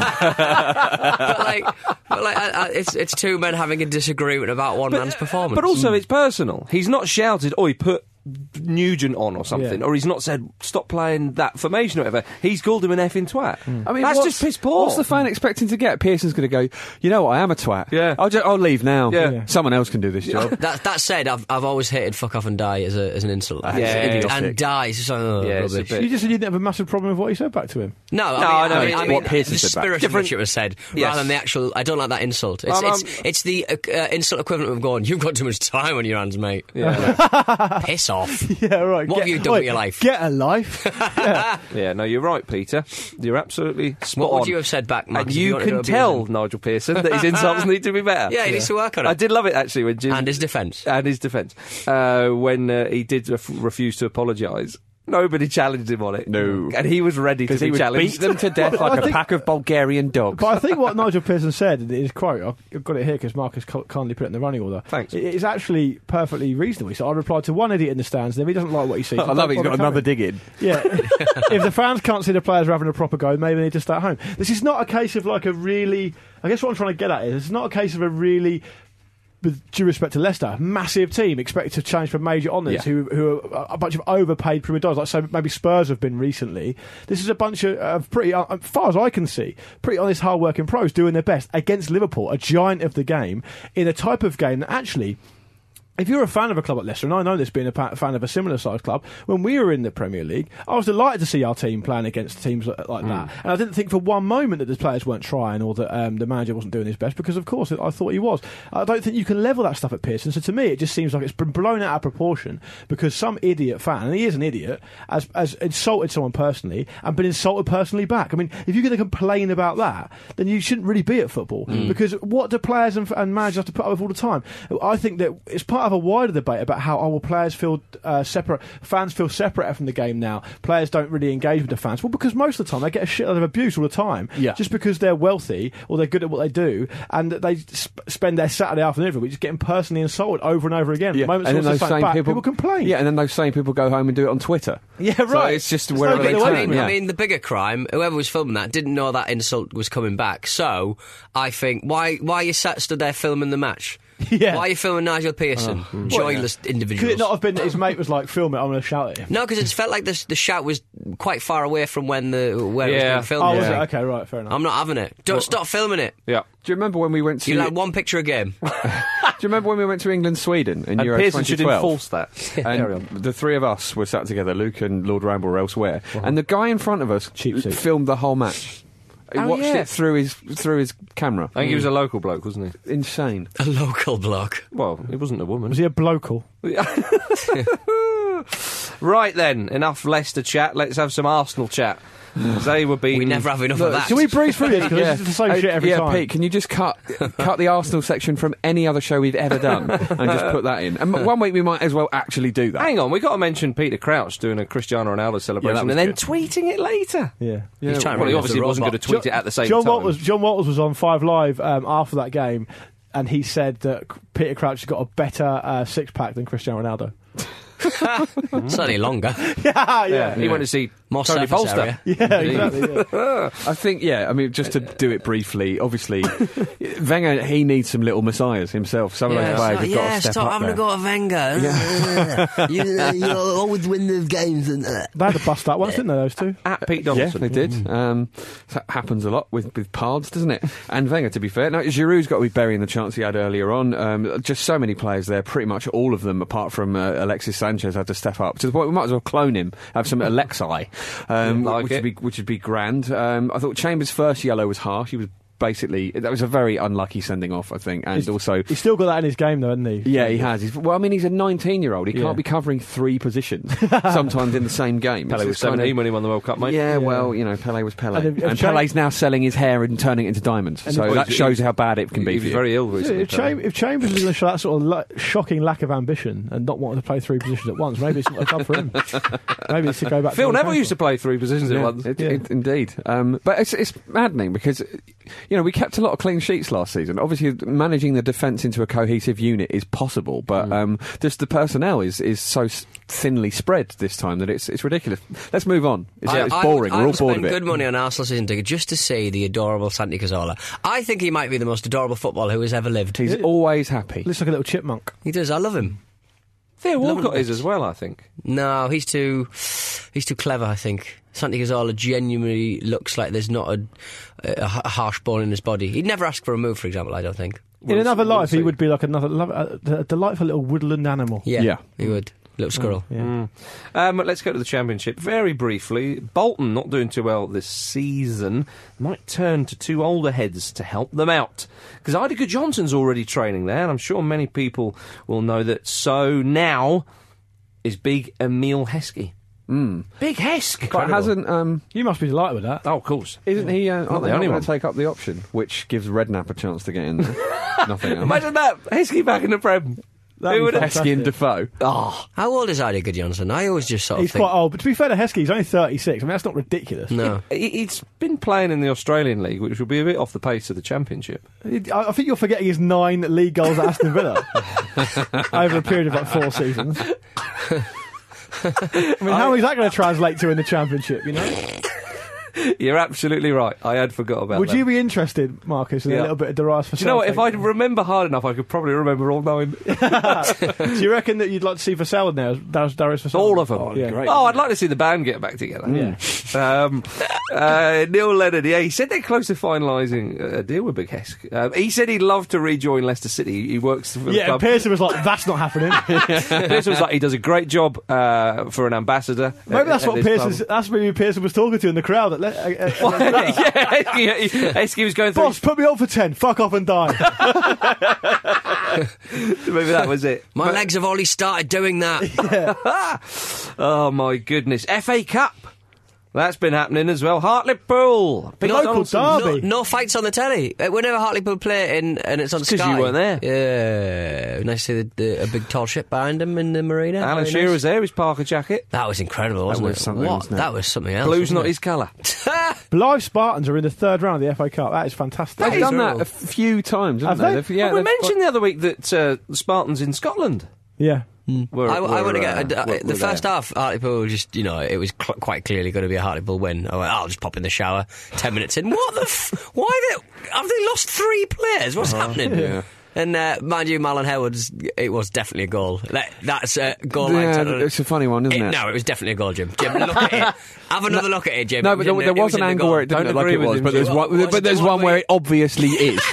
but like, but like, I, I, it's it's two men having a disagreement about one man's performance. But also, it's personal. He's not shouted, "Oh, he put Nugent on" or something, Yeah. or he's not said stop playing that formation or whatever. He's called him an effing twat. I mean, that's what's- just piss poor. What's the fan expecting to get? Pearson's going to go, you know what, I am a twat. Yeah. I'll, just, I'll leave now. Yeah. Yeah. Someone else can do this job. That that said, I've I've always hated "fuck off and die" as a as an insult. Yeah, and, idiotic. and die is just like, oh, Yeah, it's a rubbish. bit- You just said you didn't have a massive problem with what he said back to him. No, I No, mean, I I know, mean, it's I mean what Pearson the said back. spirit in Different- which it was said, Yes. rather than the actual. I don't like that insult. It's Um, it's, it's the uh, uh, insult equivalent of going, "You've got too much time on your hands, mate." Yeah. Piss off. Yeah, right. What Get- have you done oi, with your life? Get a life. yeah. Yeah, no, you're right, Peter. You're absolutely spot What would on. you have said back, Max? And if you wanted to can abuse tell him? Nigel Pearson that his insults need to be better. Yeah, he needs to work on it. I did love it actually when Jim And his defence. and his defence uh, when uh, he did ref- refuse to apologise. Nobody challenged him on it. No. And he was ready to Because be he would challenged. beat them to death Well, I like a think- pack of Bulgarian dogs. But I think what Nigel Pearson said in his quote, I've got it here because Marcus ca- kindly put it in the running order. Thanks. It is actually perfectly reasonable. He said, I replied to one idiot in the stands, and if he doesn't like what he sees, I love it, he's got another dig in. Yeah. If the fans can't see the players are having a proper go, maybe they need to stay at home. This is not a case of like a really. I guess what I'm trying to get at is it's not a case of a really. With due respect to Leicester, massive team expected to change for major honours, Yeah. who who are a bunch of overpaid prima donnas, like so maybe Spurs have been recently. This is a bunch of, of pretty, uh, as far as I can see, pretty honest, hard-working pros doing their best against Liverpool, a giant of the game, in a type of game that actually. If you're a fan of a club like Leicester, and I know this being a pa- fan of a similar sized club, when we were in the Premier League, I was delighted to see our team playing against teams like, like that. And I didn't think for one moment that the players weren't trying or that um, the manager wasn't doing his best, because of course I thought he was. I don't think you can level that stuff at Pearson. So to me, it just seems like it's been blown out of proportion because some idiot fan, and he is an idiot, has, has insulted someone personally and been insulted personally back. I mean, if you're going to complain about that, then you shouldn't really be at football, because what do players and, and managers have to put up with all the time? I think that it's part of a wider debate about how, oh, well, players feel uh, separate, fans feel separate from the game now. Players don't really engage with the fans. Well, because most of the time they get a shitload of abuse all the time, Yeah. just because they're wealthy or they're good at what they do, and they sp- spend their Saturday afternoon every week just getting personally insulted over and over again. Yeah. Moments And then also those fight same back, people, people complain. Yeah, and then those same people go home and do it on Twitter. Yeah, So right. it's just There's wherever no they getting away turn. from it. Yeah. I mean, the bigger crime, whoever was filming that didn't know that insult was coming back. So, I think, why why are you sat stood there filming the match? Yeah. Why are you filming Nigel Pearson? Oh. Joyless Could individuals. it not have been that his mate was like, film it, I'm going to shout at him? No, because it felt like the, the shout was quite far away from when the where it was Yeah. being filmed. Oh, was I it? think. Okay, right, fair enough. I'm not having it. Don't stop filming it. Yeah. Do you remember when we went to... You like one picture a game. Do you remember when we went to England, Sweden in And Euro Pearson should twenty twelve? enforce that. Carry on. And the three of us were sat together, Luke and Lord Ramble were elsewhere, and the guy in front of us Cheap l- seat. filmed the whole match. He Oh, watched yeah. it through his through his camera. I think he was a local bloke, wasn't he? Insane. A local bloke. Well, he wasn't a woman. Was he a blocal? Right then, enough Leicester chat. Let's have some Arsenal chat. They were beaten. We never have enough of that. Can we breeze through this? Because Yeah. this is the same Uh, shit every yeah, time. Pete, can you just cut cut the Arsenal section from any other show we've ever done and just put that in? And one week we might as well actually do that. Hang on, we got to mention Peter Crouch doing a Cristiano Ronaldo celebration was and then good. tweeting it later. Yeah. Yeah, He's trying to Well, he remove obviously the wasn't going robot. to tweet it at the same John time. Walters, John Walters was on Five Live um, after that game, and he said that Peter Crouch has got a better uh, six pack than Cristiano Ronaldo. Slightly longer. yeah, Yeah, he went to see More Tony surface Polster. area. Yeah, exactly. Yeah. I think, yeah, I mean, just to do it briefly, obviously, Wenger, he needs some little messiahs himself. Some of those players have got yeah, to step stop up having there. a go at Wenger. you, uh, you always win the games. And, uh, They had to bust that once, didn't they, those two? at Pete Yeah, Donaldson. they did. Um, that happens a lot with, with Pards, doesn't it? And Wenger, to be fair. Now, Giroud's got to be burying the chance he had earlier on. Um, just so many players there, pretty much all of them, apart from uh, Alexis Sanchez, had to step up. To the point we might as well clone him, have some Alexi, um, Like which, it. would be, which would be grand. Um, I thought Chambers' first yellow was harsh. He was basically, that was a very unlucky sending off, I think. And He's- also... He's still got that in his game, though, hasn't he? Yeah, he has. He's, well, I mean, he's a nineteen-year-old. He Yeah. can't be covering three positions sometimes in the same game. Pele It's- was it's kind of- seventeen when he won the World Cup, mate. Yeah, well, you know, Pele was Pele. And And, if- if Cham- Pele's now selling his hair and turning it into diamonds. And So if- that he- shows how bad it can be He for was you. very ill Yeah, recently. if, Cham- if Chambers is going to show that sort of la- shocking lack of ambition and not wanting to play three positions at once, maybe it's not a club for him. Maybe it's to go back. Phil to Neville used to play three positions at Yeah, once. it- Yeah. it- indeed. Um, but it's, it's maddening because you know, we kept a lot of clean sheets last season. Obviously, managing the defence into a cohesive unit is possible, but Mm. um, just the personnel is, is so s- thinly spread this time that it's it's ridiculous. Let's move on. It's, I, it's I boring. would- We're I all would bored spend of it. good money on Arsenal season ticket just to see the adorable Santi Cazorla. I think he might be the most adorable footballer who has ever lived. He's always happy. Looks like a little chipmunk. He does. I love him. Theo Love Walcott him. is as well, I think. No, he's too he's too clever, I think. Santi Cazorla genuinely looks like there's not a, a, a harsh bone in his body. He'd never ask for a move, for example, I don't think. In another we'll life, see. he would be like another lo- a, a delightful little woodland animal. Yeah, Yeah. he would. Little squirrel. Yeah. Mm. Um, let's go to the Championship very briefly. Bolton, not doing too well this season, might turn to two older heads to help them out. Because Idaker Johnson's already training there, and I'm sure many people will know that. So now is big Emil Heskey. Mm. Big Hesk! But hasn't um, You must be delighted with that. Oh, of course. isn't he? Uh, Not aren't the they only going one. to take up the option, which gives Redknapp a chance to get in there? Nothing else. Imagine that! Heskey back in the Prem. That'd Who be would have- Heskey and Defoe. Oh, How old is Idaker Johnson? I always just sort of He's think... quite old, but to be fair to Heskey, he's only thirty-six. I mean, that's not ridiculous. No. he- he's been playing in the Australian League, which will be a bit off the pace of the Championship. I I think you're forgetting his nine league goals at Aston Villa over a period of like four seasons. I mean, how is that going to translate to in the Championship, you know? You're absolutely right. I had forgot about Would that. you be interested, Marcus, in Yeah. a little bit of Darius for Do you know what? If I remember hard enough, I could probably remember all nine. Do you reckon that you'd like to see Vassell in there? Darius, Darius Vassell? All of them. Oh, yeah. Oh, I'd like to see the band get back together. Yeah. Um, uh, Neil Leonard, yeah, he said they're close to finalising a deal with Big Hesk. Um, he said he'd love to rejoin Leicester City. He works for the Yeah, and club. Pearson was like, that's not happening. Pearson was like, he does a great job uh, for an ambassador. Maybe at- that's at what this Pearson's, club. that's maybe Pearson was talking to in the crowd. At, Le- uh, uh, yeah, Heskey, Heskey was going through. Boss, put me on for ten. Fuck off and die. Maybe that was it. My But- legs have already started doing that. Oh my goodness. F A Cup. That's been happening as well. Hartlepool. Big Local Donaldson. derby. No, no fights on the telly. Uh, Whenever Hartlepool play in, and it's on It's 'cause Sky. you weren't there. Yeah. Nice to see the, the, a big tall ship behind him in the marina. Alan Very Shearer nice. was there, his Parker jacket. That was incredible, wasn't was it? something, what? wasn't it? That was something else. Blue's wasn't not it? his colour. Blythe Spartans are in the third round of the F A Cup. That is fantastic. They've is done real. that a few times, haven't Have they? they? They've- yeah, Well, we they've- mentioned the other week that uh, the Spartans in Scotland Yeah. were. I, I were, want to uh, get uh, were- the were first there. half. Hartlepool just, you know, it was cl- quite clearly going to be a Hartlepool win. I went, I'll just pop in the shower. Ten minutes in, what the? F- why they have they lost three players? What's happening? yeah. And uh, mind you, Marlon Howard's, it was definitely a goal. That, that's a goal line. Yeah, to- it's a funny one, isn't it? No, it was definitely a goal, Jim. Jim, look at it. Have another look at it, Jim. No, It but was there, in the- there it was an in the angle goal. where it didn't Don't look like agree it with was, him, but there's Jim. one, What's but the there's one one where where- it obviously is.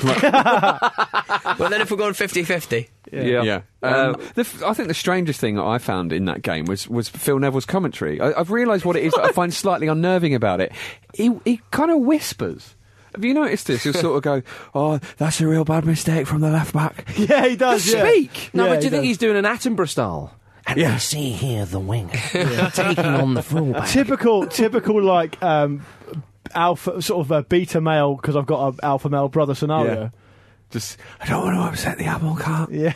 Well, then if we're going fifty-fifty. Yeah. Yeah. Um, Um, the f- I think the strangest thing that I found in that game was, was Phil Neville's commentary. I, I've realised what it is that I find slightly unnerving about it. He, he kind of whispers. Have you noticed this? He'll sort of go, "Oh, that's a real bad mistake from the left back." Yeah, he does. Yeah. Speak. No, Yeah, but do he you think does. he's doing an Attenborough style? And Yeah. we see here the winger taking on the fullback. Typical, typical, like um, alpha, sort of a beta male because I've got an alpha male brother scenario. Yeah. Just, I don't want to upset the apple cart. Yeah.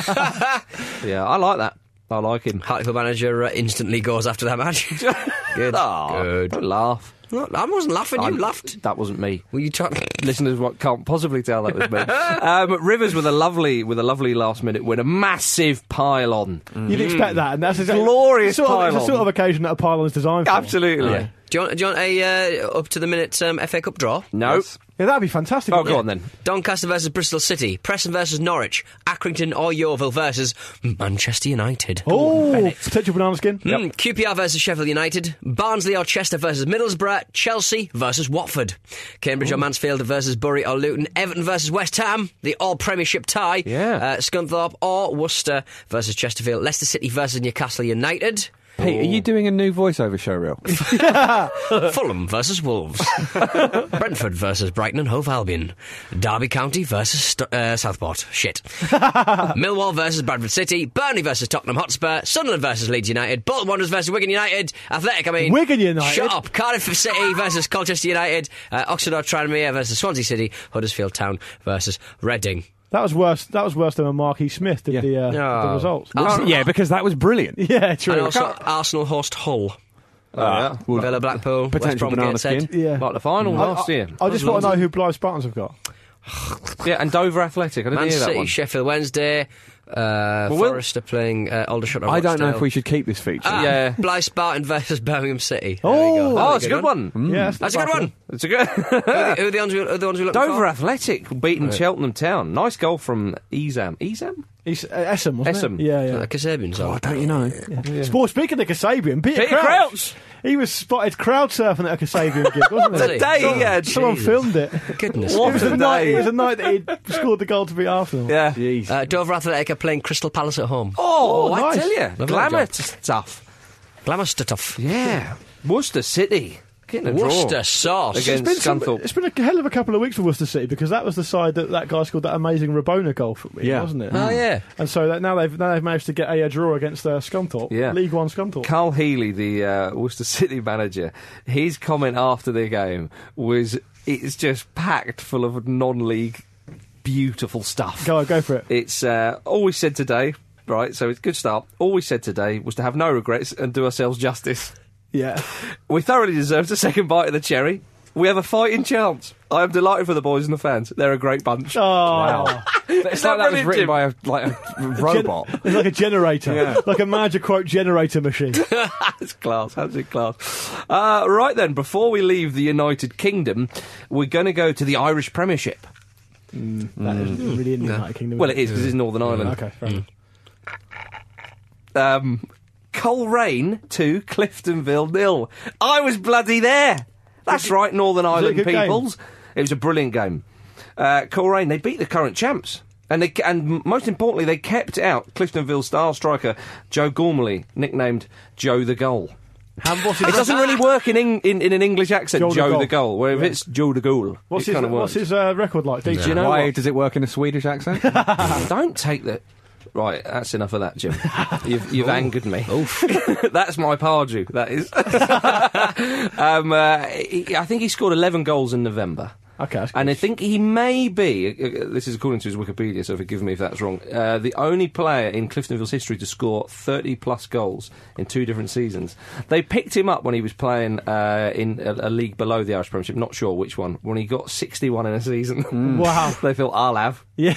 Yeah, I like that. I like him. Hartlepool manager uh, instantly goes after that match. Good. Oh, Good. don't laugh. No, I wasn't laughing. You I'm- laughed. That wasn't me. Were you talking? Listeners what can't possibly tell that was me. um, Rivers with a lovely, with a lovely last minute win, a massive pylon. You'd expect that, and that's exactly Glorious sort of, it's pylon. the sort of occasion that a pylon is designed for. Absolutely. Yeah. Do you want, do you want a uh, up to the minute um, F A Cup draw? No. Yeah, that'd be fantastic. Oh, wouldn't go it? on then. Doncaster versus Bristol City, Preston versus Norwich, Accrington or Yeovil versus Manchester United. Oh, potential banana skin. Mm, Q P R versus Sheffield United, Barnsley or Chester versus Middlesbrough, Chelsea versus Watford, Cambridge or Mansfield versus Bury or Luton, Everton versus West Ham, the all Premiership tie, Yeah. uh, Scunthorpe or Worcester versus Chesterfield, Leicester City versus Newcastle United. Pete, are you doing a new voiceover show reel? Fulham versus Wolves, Brentford versus Brighton and Hove Albion, Derby County versus St- uh, Southport. Shit. Millwall versus Bradford City, Burnley versus Tottenham Hotspur, Sunderland versus Leeds United, Bolton Wanderers versus Wigan United, Athletic. I mean, Wigan United? Shut up. Cardiff City versus Colchester United, uh, Oxford or Tranmere versus Swansea City, Huddersfield Town versus Reading. That was worse. That was worse than when Marquis Smith did the, uh, Oh. the results. Arsenal- yeah, because that was brilliant. Yeah, true. And also Arsenal host Hull. Oh, yeah. Would- Villa, Blackpool, West potential Brom, banana Gateshead. skin. Yeah. Like the final I- last I, year. I just That want was to know who Blythe Spartans have got. Yeah, and Dover Athletic. I didn't Man hear that City, one. Sheffield Wednesday. Uh, Well, we'll- Forest are playing uh, Aldershot. I don't know if we should keep this feature. Ah, Yeah. Blythe Spartan versus Birmingham City. Oh, There we go. Oh, That'll it's a be good one. Mm. Yeah, That's a good one. It's a good. Who are the, who are the ones who, who are the ones who look Dover for? Athletic beating Cheltenham Town. Nice goal from Ezam. Ezam? He's, uh, Essam, wasn't Essam. it? Yeah, yeah. Uh, Kasabian's on. Oh, don't you know? Yeah. Sport, speaking of Kasabian, Peter, Peter Crouch, Crouch. he was spotted crowd surfing at a Kasabian gig, wasn't he? Was he? Today, yeah. Someone Jesus. filmed it. Goodness. What It was, a a night, day. it was a night that he scored the goal to beat Arsenal. Yeah. Jeez. Uh, Dover Athletic are playing Crystal Palace at home. Oh, Oh, I nice. tell you. Lovely Glamour job. stuff. Glamour stuff. Yeah. Worcester City. Getting a Worcester draw sauce. It's been, against some, Scunthorpe. it's been a hell of a couple of weeks for Worcester City because that was the side that that guy scored that amazing Rabona goal for me, Yeah. wasn't it? Oh, yeah. And so that now they've now they've managed to get a, uh draw against uh, Scunthorpe, Yeah. League One Scunthorpe. Carl Healy, the uh, Worcester City manager, his comment after the game was, it's just packed full of non-league beautiful stuff. Go go for it. It's uh, all we said today, right, so it's a good start. All we said today was to have no regrets and do ourselves justice. Yeah. We thoroughly deserved a second bite of the cherry. We have a fighting chance. I am delighted for the boys and the fans. They're a great bunch. Oh, Wow. It's like that was brilliant, written Jim? by a, like a robot. Gen- it's like a generator, Yeah. like a magic quote generator machine. It's class, absolute class. Uh, right then, before we leave the United Kingdom, we're going to go to the Irish Premiership. That isn't really in the United Kingdom. Well, it is because it's Northern Ireland. Okay, fair enough. Um, Coleraine two, Cliftonville nil. I was bloody there. That's right, Northern was it a Ireland good game? peoples. It was a brilliant game. Uh, Coleraine, they beat the current champs. And they, and most importantly, they kept out Cliftonville star striker Joe Gormley, nicknamed Joe the Goal. How, what's his, It doesn't really work in, in, in, in an English accent, Joe the Joe goal. the Goal, where if Yeah. it's Joe the Goal, What's it his, kind of what's works. his uh, record like? D J? Do you know Why what? does it work in a Swedish accent? Don't take that. Right, that's enough of that, Jim. You've, you've angered me. That's my Pardew, that is. um, uh, he, I think he scored eleven goals in November. Okay, that's And I think he may be, uh, this is according to his Wikipedia, so forgive me if that's wrong, uh, the only player in Cliftonville's history to score thirty plus goals in two different seasons. They picked him up when he was playing uh, in a, a league below the Irish Premiership, not sure which one, when he got sixty-one in a season. Wow. They thought, I'll have. Yeah.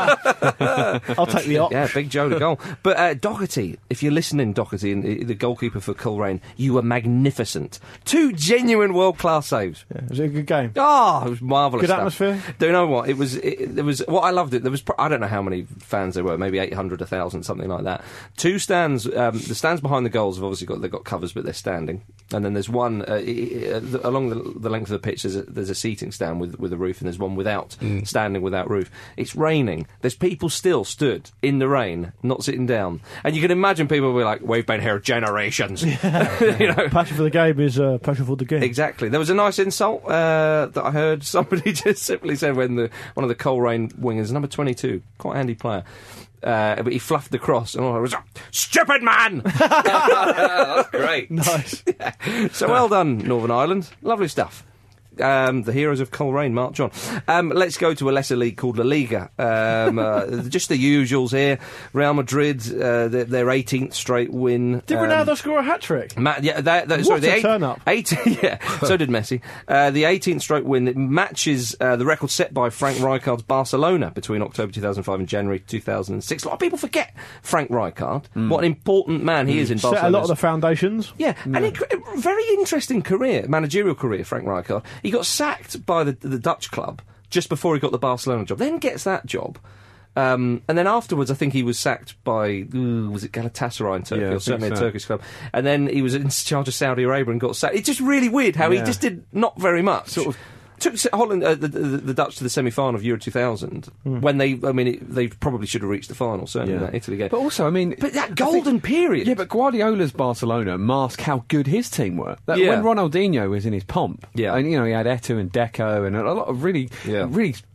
I'll take the op. Yeah, big Joe to goal. But uh, Doherty, if you're listening, Doherty, and uh, the goalkeeper for Coleraine, you were magnificent. Two genuine world-class saves. Yeah, was it a good game? Oh, it was marvellous. Good stuff. atmosphere? Do you know what? It was, it, there was, what I loved it, there was, pro- I don't know how many fans there were, maybe eight hundred, one thousand, something like that. Two stands, um, the stands behind the goals have obviously got, they've got covers, but they're standing. And then there's one, uh, i- i- the, along the, the length of the pitch, there's a, there's a seating stand with, with a roof, and there's one without, standing without roof. It's raining. There's people still stood in the rain, not sitting down. And you can imagine people will be like, we've been here generations. you know? Passion for the game is uh, passion for the game. Exactly. There was a nice insult uh, that I heard. Somebody just simply said when the one of the Coleraine wingers, number twenty-two, quite a handy player, uh, but he fluffed the cross, and all I was, stupid man! That's great. Nice. Yeah. So well done, Northern Ireland. Lovely stuff. Um, the heroes of Coleraine march on. Um, let's go to a lesser league called La Liga. Um, uh, just the usuals here. Real Madrid, uh, their, their eighteenth straight win. Did Um, Ronaldo score a hat trick? Ma- yeah, that, that, What sorry, a the eight, turn-up. eight, yeah, so did Messi. Uh, the eighteenth straight win it matches uh, the record set by Frank Rijkaard's Barcelona between October two thousand five and January two thousand six. A lot of people forget Frank Rijkaard. What an important man he is in Set Barcelona. a lot of the foundations. Yeah, and a very interesting career, managerial career, Frank Rijkaard. He got sacked by the, the Dutch club just before he got the Barcelona job, then gets that job. Um, and then afterwards, I think he was sacked by, ooh, was it Galatasaray in Turkey, Yeah, I or think certainly a so. Turkish club. And then he was in charge of Saudi Arabia and got sacked. It's just really weird how he Yeah. just did not very much. Sort of- Took S- Holland, uh, the, the, the Dutch to the semi-final of Euro two thousand, when they, I mean, it, they probably should have reached the final, certainly in Yeah. that Italy game. But also, I mean... But that golden period. Yeah, but Guardiola's Barcelona mask how good his team were. That, Yeah. When Ronaldinho was in his pomp, Yeah. and you know he had Eto'o and Deco and a lot of really, Yeah. really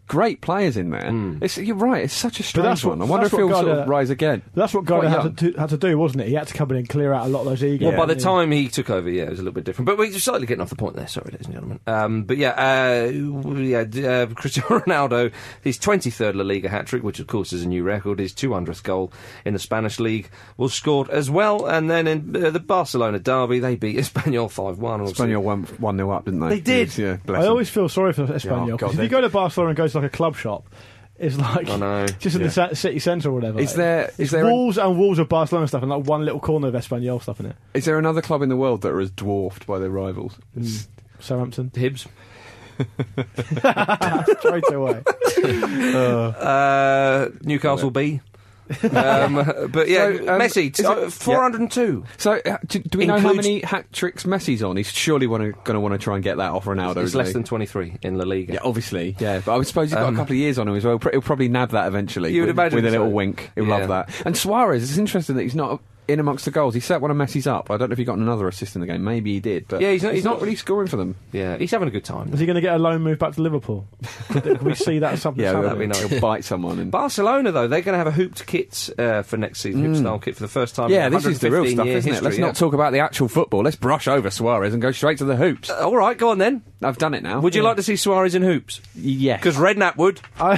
great players in there. Mm. It's, you're right, it's such a strange that's what, one. I wonder if he'll sort of rise again. That's what Gardner had to, had to do, wasn't it? He had to come in and clear out a lot of those egos. Well, by the time he took over, yeah, it was a little bit different. But we're slightly getting off the point there, sorry, ladies and gentlemen. Um, but yeah, uh, yeah uh, Cristiano Ronaldo, his twenty-third La Liga hat-trick, which of course is a new record, his two hundredth goal in the Spanish league was scored as well. And then in uh, the Barcelona derby, they beat Espanyol five one. Espanyol won one nil up, didn't they? They did. Yeah, I always feel sorry for Espanyol. Yeah, oh, God, if you go to Barcelona and go to like a club shop, it's like I know. just in yeah. the sa- city centre or whatever. Is there it's is there walls an... and walls of Barcelona stuff and like one little corner of Espanyol stuff in it? Is there another club in the world that are as dwarfed by their rivals? Mm. Southampton, Hibs. Straight away. uh, uh, Newcastle B. um, but yeah, so, um, Messi, t- uh, four hundred two. Yeah. So, uh, do, do we Includes, know how many hat tricks Messi's on? He's surely going to want to try and get that off Ronaldo. It's less he? than twenty-three in La Liga. Yeah, obviously. Yeah, but I suppose he's got um, a couple of years on him as well. He'll probably nab that eventually. You would with, imagine with a little so. wink. He'll yeah. love that. And Suarez, it's interesting that he's not in amongst the goals. He set one of Messi's up. I don't know if he got another assist in the game. Maybe he did, but yeah, he's not, he's he's not, not really scoring for them. Yeah, he's having a good time. Is he going to get a loan move back to Liverpool? Can we see that something? Yeah, that'd be nice. He'll bite someone. And Barcelona, though, they're going to have a hooped kit uh, for next season, mm. hoop style kit for the first time. Yeah, in this is the real stuff, isn't history, it? Let's yeah. not talk about the actual football. Let's brush over Suarez and go straight to the hoops. Uh, all right, go on then. I've done it now. Would you yeah. like to see Suarez in hoops? Yes. Because Redknapp would.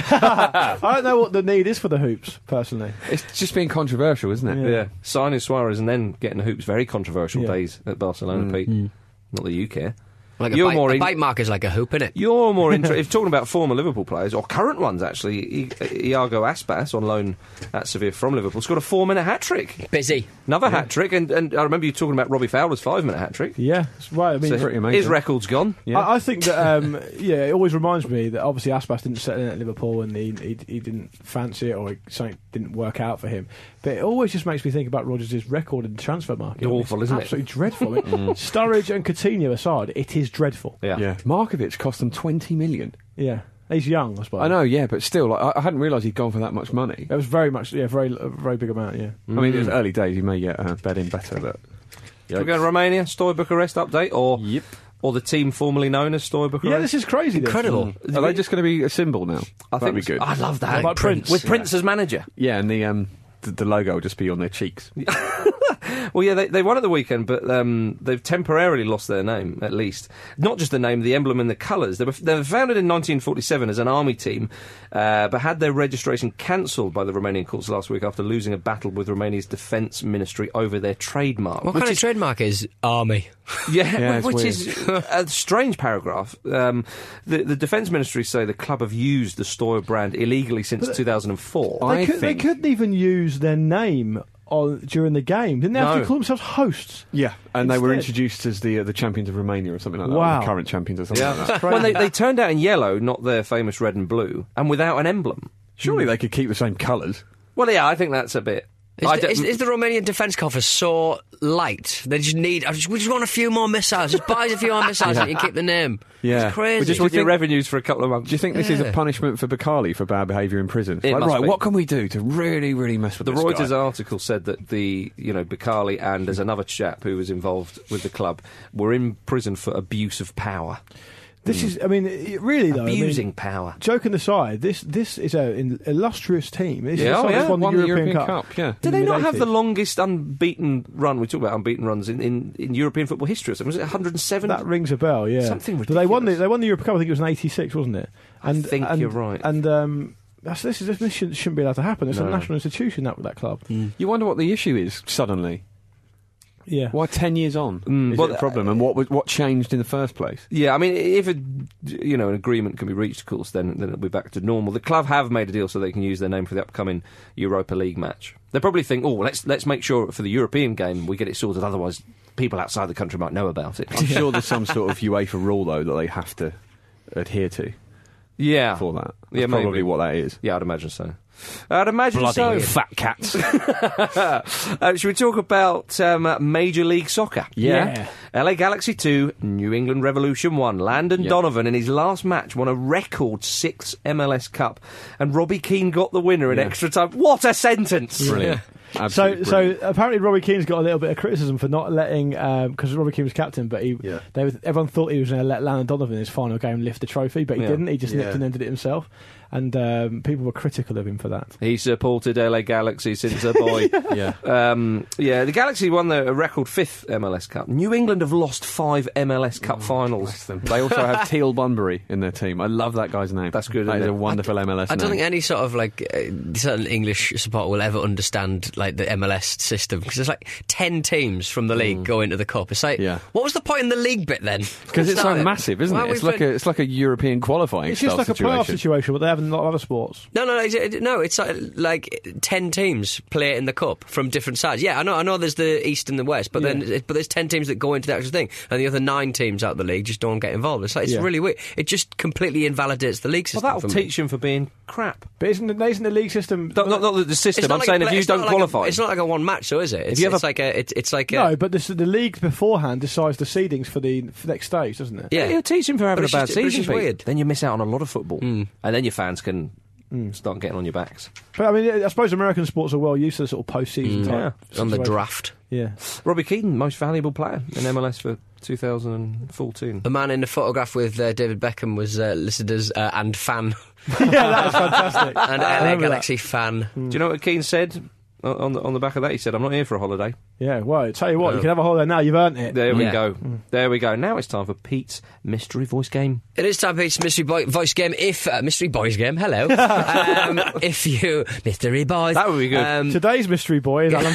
I, I don't know what the need is for the hoops, personally. It's just being controversial, isn't it? Yeah. yeah. Signing Suarez and then getting the hoops, very controversial yeah. days at Barcelona, mm. Pete. Mm. Not that you care. Like a You're bite, more a in- bite mark is like a hoop, innit? You're more interested. If talking about former Liverpool players, or current ones actually, I- Iago Aspas on loan at Sevilla from Liverpool scored a four-minute hat-trick. Busy. Another yeah. hat-trick, and, and I remember you talking about Robbie Fowler's five-minute hat-trick. Yeah, that's right. I mean, so pretty amazing. His record's gone. Yeah. I, I think that, um, yeah, it always reminds me that obviously Aspas didn't settle in at Liverpool and he, he, he didn't fancy it or he, something didn't work out for him. But it always just makes me think about Rodgers' record in the transfer market. Awful, it's isn't absolutely it? dreadful. I mean, Sturridge and Coutinho aside, it is dreadful. Yeah. Yeah. Markovic cost them twenty million. Yeah. He's young, I suppose. I know, yeah, but still, like, I, I hadn't realised he'd gone for that much money. It was very much, yeah, very, a very big amount, yeah. Mm. I mean, it was early days, you may get uh, bed in better, but... Shall we go to Romania, Steaua Bucharest update, or yep. or the team formerly known as Steaua Bucharest? Yeah, this is crazy. This. Incredible. Mm. Are they just going to be a symbol now? I That'd think be good. I love that. Like Prince. With Yeah. Prince as manager. Yeah, and the um, the, the logo will just be on their cheeks. Well, yeah, they, they won at the weekend, but um, they've temporarily lost their name, at least. Not just the name, the emblem and the colours. They were, they were founded in nineteen forty-seven as an army team, uh, but had their registration cancelled by the Romanian courts last week after losing a battle with Romania's defence ministry over their trademark. What kind is, of trademark is army? Yeah, yeah which weird. is a strange paragraph. Um, the, the defence ministry say the club have used the Steaua brand illegally since two thousand four. They, I could, think... they couldn't even use their name on, during the game. Didn't they have No. to call themselves hosts? Yeah, and they were Instead. introduced as the uh, the champions of Romania or something like that. Wow. Or the current champions or something Yeah, like that. well, they, they turned out in yellow, not their famous red and blue, and without an emblem. Surely they could keep the same colours. Well, yeah, I think that's a bit. Is, I the, don't- is, is the Romanian defence coffers so light? They just need. I just, we just want a few more missiles. Just buy us a few more missiles and you keep the name. Yeah. It's crazy. We just Do you want your think- revenues for a couple of months. Do you think this is Yeah. a punishment for Bakali for bad behaviour in prison? It Like, must right, be. what can we do to really, really mess with The this Reuters guy? article said that the, you know, Bakali and there's another chap who was involved with the club were in prison for abuse of power. This is, I mean, it really though. Abusing I mean, power. Joking aside, this this is an illustrious team. This Yeah, is oh, someone yeah. that's won, Won the European, Cup. Cup, yeah. Did in they the not have the mid-eighties. longest unbeaten run? We talk about unbeaten runs in, in, in European football history or something. Was it one hundred seven? That rings a bell, yeah. Something But they won the ridiculous. they won the European Cup. I think it was in eighty-six, wasn't it? And, I think and, you're right. And um, that's, this is this shouldn't, shouldn't be allowed to happen. It's No. a national institution that that club. You wonder what the issue is suddenly. Yeah. Why ten years on Mm, is well, it a problem, and what was, what changed in the first place? Yeah, I mean, if a, you know an agreement can be reached, of course, then then it'll be back to normal. The club have made a deal so they can use their name for the upcoming Europa League match. They probably think, oh, let's let's make sure for the European game we get it sorted. Otherwise, people outside the country might know about it. I'm sure there's some sort of UEFA rule though that they have to adhere to Yeah, for that. That's Yeah, probably maybe. what that is. Yeah, I'd imagine so. I'd imagine Bloody so. fat cats. uh, should we talk about um, Major League Soccer? Yeah. Yeah. L A Galaxy two, New England Revolution one. Landon Yeah. Donovan in his last match won a record six M L S Cup, and Robbie Keane got the winner in Yeah. extra time. What a sentence! Brilliant. Absolutely so, brilliant. so apparently Robbie Keane's got a little bit of criticism for not letting, because Robbie Keane was captain, but he, Yeah. they, was- everyone thought he was going to let Landon Donovan in his final game lift the trophy, but he Yeah. didn't. He just nipped Yeah. and ended it himself, and um, people were critical of him for that. He supported L A Galaxy since a boy. Yeah. Um, yeah, the Galaxy won the a record fifth M L S Cup. New England have lost five M L S Cup finals. They also have Teal Bunbury in their team. I love that guy's name. That's good, That isn't is it? a wonderful M L S I don't name. think any sort of like uh, certain English supporter will ever understand like the M L S system because there's like ten teams from the league go into the cup. It's like, Yeah. what was the point in the league bit then? Because it's so Start it. massive, isn't Why it? are we It's like, a, fin- it's like a European qualifying It's just style like a playoff situation. situation, but they have in a lot of other sports. No, no, no, it- no. It's like, like ten teams play in the cup from different sides. Yeah, I know. I know. There's the East and the West, but then, Yeah. but there's ten teams that go into the actual thing, and the other nine teams out of the league just don't get involved. It's like it's Yeah. really weird. It just completely invalidates the league Well, system. that'll for me. teach him for being crap. But isn't the, isn't the league system... Not, not, not the It's system. not I'm like saying a if play- you it's not don't like a- qualify. it's not like a one match, though, is it? It's, you have it's a- like a. It, it's like a. No, but this, the league beforehand decides the seedings for the for next stage, doesn't it? Yeah. It'll teach him for having But a it's bad just- but it's season. just Pete. weird. Then you miss out on a lot of football, Mm. and then your fans can start getting on your backs. But I mean, I suppose American sports are well used to the sort of post-season Mm. type Yeah. on the situation. draft. Yeah. Robbie Keane, most valuable player in M L S for two thousand fourteen. The man in the photograph with uh, David Beckham was uh, listed as uh, and fan. Yeah, that was fantastic. And I L A remember that. Galaxy fan. Do you know what Keane said on on the, on the back of that? He said, "I'm not here for a holiday." Yeah, well, tell you what, Oh. you can have a holiday now, you've earned it. There we Yeah. go. There we go. Now it's time for Pete's mystery voice game. It is time for Pete's mystery boy, voice game. If uh, mystery boys game, hello. um, if you mystery boys, That would be good. Um, Today's mystery boy is Alan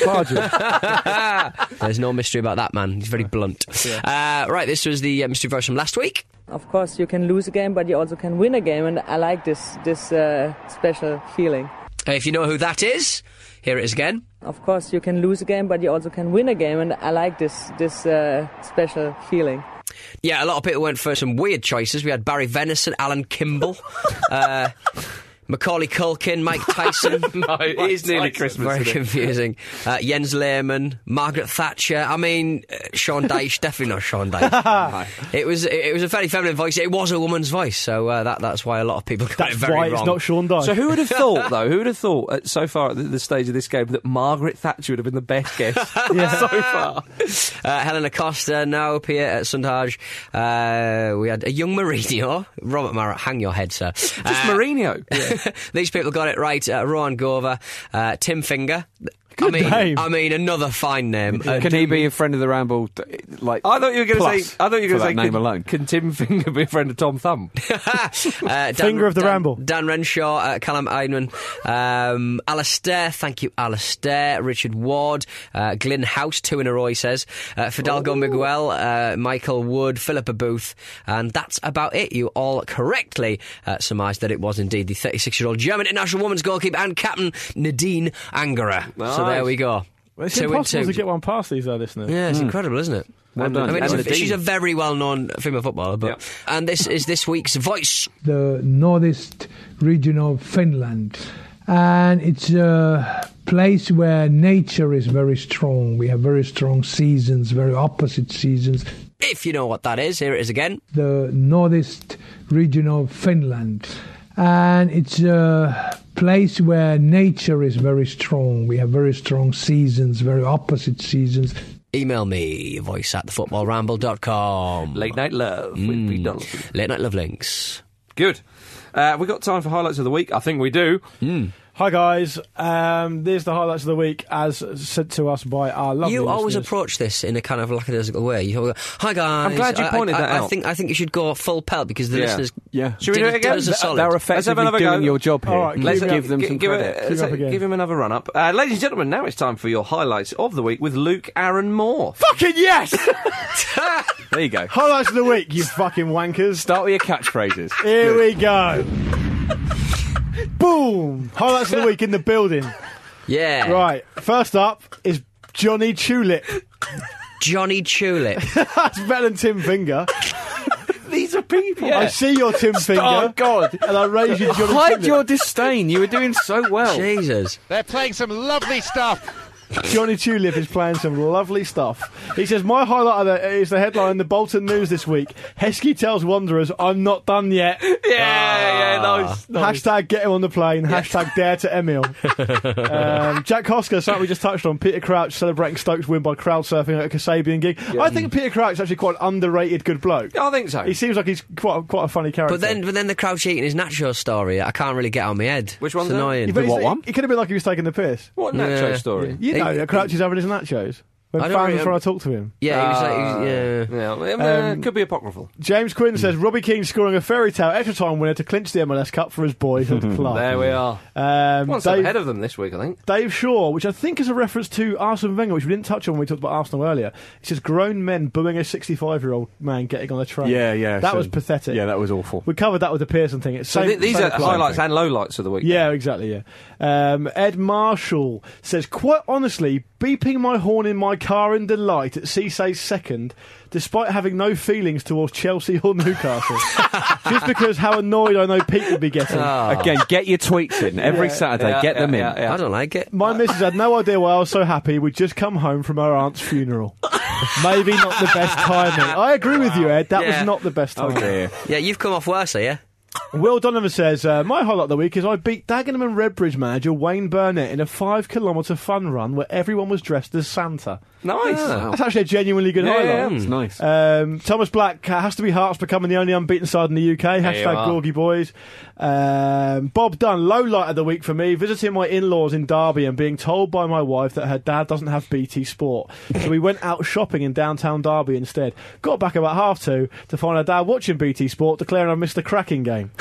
Pardew. There's no mystery about that man. He's very blunt. Uh, right, this was the uh, mystery voice from last week. Of course, you can lose a game, but you also can win a game, and I like this this uh, special feeling. Uh, if you know who that is, here it is again. Of course, you can lose a game, but you also can win a game, and I like this this uh, special feeling. Yeah, a lot of people went for some weird choices. We had Barry Venison, Alan Kimball, uh, Macaulay Culkin, Mike Tyson. No, it is nearly Christmas. Very isn't it? confusing. Uh, Jens Lehmann, Margaret Thatcher. I mean, uh, Sean Dyche. Definitely not Sean Dyche. It was it, it was a fairly feminine voice. It was a woman's voice, so uh, that that's why a lot of people got That's it very why wrong. it's not Sean Dyche. So who would have thought, though? Who would have thought, at, so far at the, the stage of this game, that Margaret Thatcher would have been the best guest so far? Uh, Helena Costa, no, Pia at Sundhage. Uh, we had a young Mourinho. Robert Marrott, hang your head, sir. Just Uh, Mourinho. These people got it right. Uh, Rohan Gova, uh, Tim Finger. Good I mean, name. I mean, another fine name. Uh, Can he be a friend of the Ramble? t- Like, I thought you were going to plus say. I thought you were for going to that say. name can, alone. Can Tim Finger be a friend of Tom Thumb? uh, Dan, Finger of the Dan, Ramble. Dan Renshaw, uh, Callum Eidman, um, Alistair, thank you, Alistair, Richard Ward, uh, Glyn House, two in a row, he says, uh, Fidalgo Miguel, uh, Michael Wood, Philippa Booth, and that's about it. You all correctly uh, surmised that it was indeed the thirty-six-year-old German international women's goalkeeper and captain Nadine Angerer. So Nice. there we go. Well, it's Two in impossible two. to get one past these, though, listeners. Yeah, it's incredible, isn't it? Well And- done. I mean, and it's- Nadine. she's a very well-known female footballer, but and this is this week's voice. The northeast region of Finland, and it's a place where nature is very strong. We have very strong seasons, very opposite seasons. If you know what that is, here it is again. The northeast region of Finland, and it's a place where nature is very strong. We have very strong seasons, very opposite seasons. Email me, voice at the football ramble dot com. Late Night Love with Pete Donaldson. Late Night Love links. Good. Uh, we got time for highlights of the week. I think we do. Hi, guys. Um, there's the highlights of the week, as sent to us by our lovely You always listeners. approach this in a kind of lackadaisical way. You go, hi guys. I'm glad you I- pointed I, that I, out. I think I think you should go full pelt because the Yeah. listeners. Yeah. Should we did, do it again? Did us a solid. They're Let's have effectively another doing go. your job here. All right, Let's give give it- them gi- some give credit. It, Keep uh, up again. give him another run up. Uh, ladies and gentlemen, now it's time for your highlights of the week with Luke Aaron Moore. Fucking yes! There you go. Highlights of the week, you fucking wankers. Start with your catchphrases. Here we go. Boom! Highlights of the week in the building. Yeah. Right, first up is Johnny Tulip. Johnny Tulip. That's better than Tim Finger. These are people. I see your Tim Finger. Oh, God. And I raise you Johnny Hide Tulip. your disdain. You were doing so well. Jesus. They're playing some lovely stuff. Johnny Tulip is playing some lovely stuff. He says, my highlight of the, is the headline in the Bolton News this week. Heskey tells Wanderers, I'm not done yet. Yeah, yeah, nice, nice. Hashtag get him on the plane. Yeah. Hashtag dare to Emil. um, Jack Hosker, something we just touched on. Peter Crouch celebrating Stokes' win by crowd surfing at a Kasabian gig. Yeah. I think Peter Crouch is actually quite an underrated good bloke. I think so. He seems like he's quite a, quite a funny character. But then, but then the Crouch eating his nacho story, I can't really get out of my head. Which one's it's annoying? Yeah, what one? It could have been like he was taking the piss. What nacho yeah. story? You know, he, Crouch is having his nachos. When fans really, were trying to talk to him. Yeah, he was like, he was, yeah. yeah. Um, uh, could be apocryphal. James Quinn says, Robbie Keane scoring a fairy tale extra time winner to clinch the M L S Cup for his boys. There we are. Um, One step ahead of them this week, I think. Dave Shaw, which I think is a reference to Arsene Wenger, which we didn't touch on when we talked about Arsenal earlier. He says, grown men booing a sixty-five-year-old man getting on a train. Yeah, yeah. That so, was pathetic. Yeah, that was awful. We covered that with the Pearson thing. It's so same, th- these same are highlights and lowlights of the week. Yeah, exactly, yeah. Um, Ed Marshall says, quite honestly, beeping my horn in my car in delight at Cisse's second, despite having no feelings towards Chelsea or Newcastle. Just because how annoyed I know Pete would be getting. Oh. Again, get your tweets in every yeah. Saturday. Yeah, get yeah, them in. Yeah, yeah. I don't like it. My missus had no idea why I was so happy. We'd just come home from her aunt's funeral. Maybe not the best timing. I agree wow. with you, Ed. That yeah. was not the best timing. Oh, dear. Yeah, you've come off worse, yeah? Will Donovan says, uh, my highlight of the week is I beat Dagenham and Redbridge manager Wayne Burnett in a five kilometre fun run where everyone was dressed as Santa. Nice. Ah, that's actually a genuinely good yeah, highlight. Yeah, it's nice. Um, Thomas Black, uh, has to be Hearts becoming the only unbeaten side in the U K. There Hashtag Gorgie Boys. Um, Bob Dunn, low light of the week for me, visiting my in-laws in Derby and being told by my wife that her dad doesn't have B T Sport. So we went out shopping in downtown Derby instead. Got back about half two to find her dad watching B T Sport, declaring I missed the cracking game.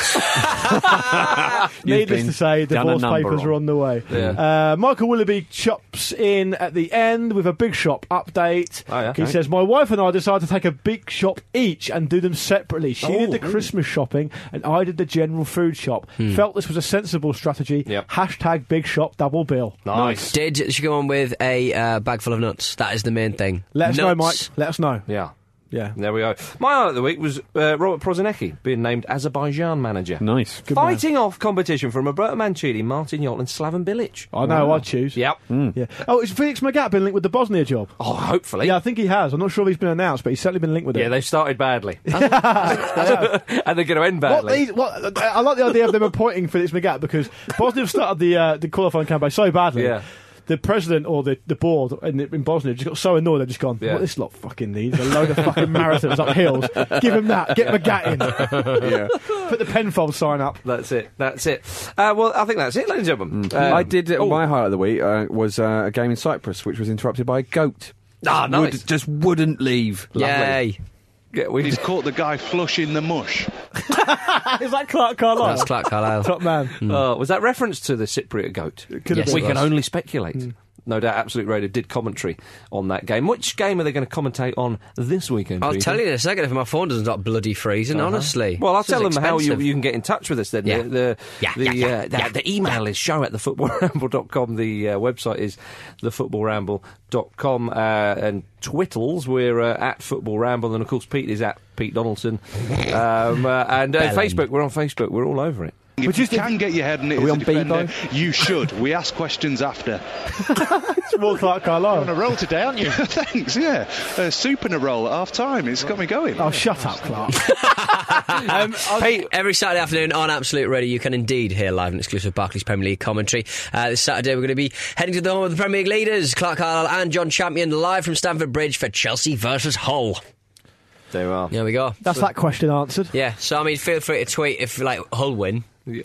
Needless to say, divorce papers are on the way. Yeah. Uh, Michael Willoughby chops in at the end with a big shop update. Oh, yeah. He Okay. says, my wife and I decided to take a big shop each and do them separately. She Oh, did the ooh. Christmas shopping and I did the general food shop. Hmm. Felt this was a sensible strategy. Yep. Hashtag big shop double bill. Nice. Did she go on with a uh, bag full of nuts? That is the main thing. Let us nuts. know, Mike. Let us know. Yeah. Yeah. There we go. My highlight of the week was uh, Robert Prozinecki being named Azerbaijan manager. Nice. Good Fighting man. off competition from Roberto Mancini, Martin Yot and Slaven Bilic. I know, wow. I'd choose. Yep. Mm. Yeah. Oh, is Felix Magath been linked with the Bosnia job? Oh, hopefully. Yeah, I think he has. I'm not sure if he's been announced, but he's certainly been linked with it. Yeah, they've started badly. And they're going to end badly. What these, what, I like the idea of them appointing Felix Magath because Bosnia have started the uh, the qualifying campaign so badly. Yeah. The president or the, the board in, in Bosnia just got so annoyed they've just gone, Yeah. what this lot fucking needs? A load of fucking marathons up hills. Give him that. Get Magath in. Yeah. Put the Penfold sign up. That's it. That's it. Uh, well, I think that's it, ladies and gentlemen. Mm. Um, I did. Uh, oh. My highlight of the week uh, was uh, a game in Cyprus, which was interrupted by a goat. Ah, nice. Would, just wouldn't leave. Yay. Yeah, we He's caught the guy flushing the mush. Is that Clark Carlisle? That's Clark Carlisle. Top man. Mm. Uh, was that reference to the Cypriot goat? Could have Yes, we it can was. only speculate. Mm. No doubt Absolute Radio did commentary on that game. Which game are they going to commentate on this weekend? I'll Peter? tell you in a second if my phone doesn't stop bloody freezing, Uh-huh. honestly. Well, I'll This tell is them how you, expensive. you can get in touch with us then. Yeah. The, the, Yeah, the, yeah, yeah, uh, the, yeah, the email is show at the football ramble dot com. The uh, website is the football ramble dot com. Uh, and Twittles, we're uh, at Football Ramble. And, of course, Pete is at Pete Donaldson. um, uh, and uh, Facebook, we're on Facebook. We're all over it. If you can get your head in it Are we as a on defender, Bebo? you should. We ask questions after. It's more Clark Carlisle. On a roll today, aren't you? Thanks, yeah. Uh, soup in a roll at half time. It's got me going. Oh, shut up, Clark. um, Pete, every Saturday afternoon on Absolute Radio, you can indeed hear live and exclusive Barclays Premier League commentary. Uh, this Saturday, we're going to be heading to the home of the Premier League leaders, Clark Carlisle and John Champion, live from Stamford Bridge for Chelsea versus Hull. There we are. There we go. That's so, that question answered. Yeah, so I mean, feel free to tweet if, like, Hull win. You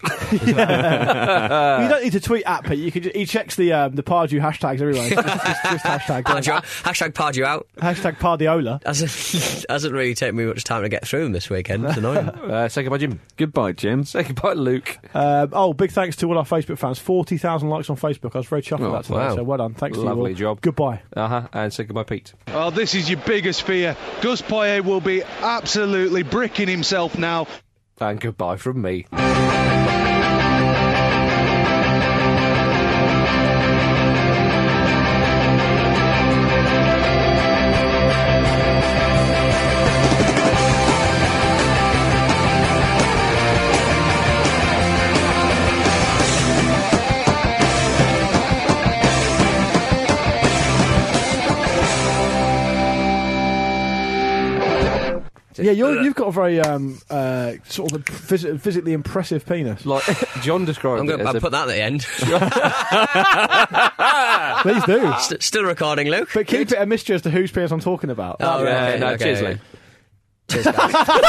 don't need to tweet at Pete. You can just, he checks the um, the Pardew hashtags everywhere. Just, just, just hashtag Pardew out. Hashtag Pardew out. Hashtag Pardiola. Hasn't, hasn't really taken me much time to get through them this weekend. It's annoying. uh, say goodbye, Jim. Goodbye, Jim. Say goodbye, Luke. Um, oh, big thanks to all our Facebook fans. forty thousand likes on Facebook. I was very chuffed Oh, with that today. wow. So well done. Thanks Lovely to you all. job. Goodbye. Uh-huh. And say goodbye, Pete. Oh, this is your biggest fear. Gus Poyet will be absolutely bricking himself now. And goodbye from me. Yeah, you're, you've got a very um, uh, sort of a phys- physically impressive penis. Like John described I'm it going as to a- put that at the end. Please do. St- still recording, Luke. But keep it a mystery as to whose penis I'm talking about. Oh, yeah, okay, no, okay. cheers, Luke. Cheers, guys.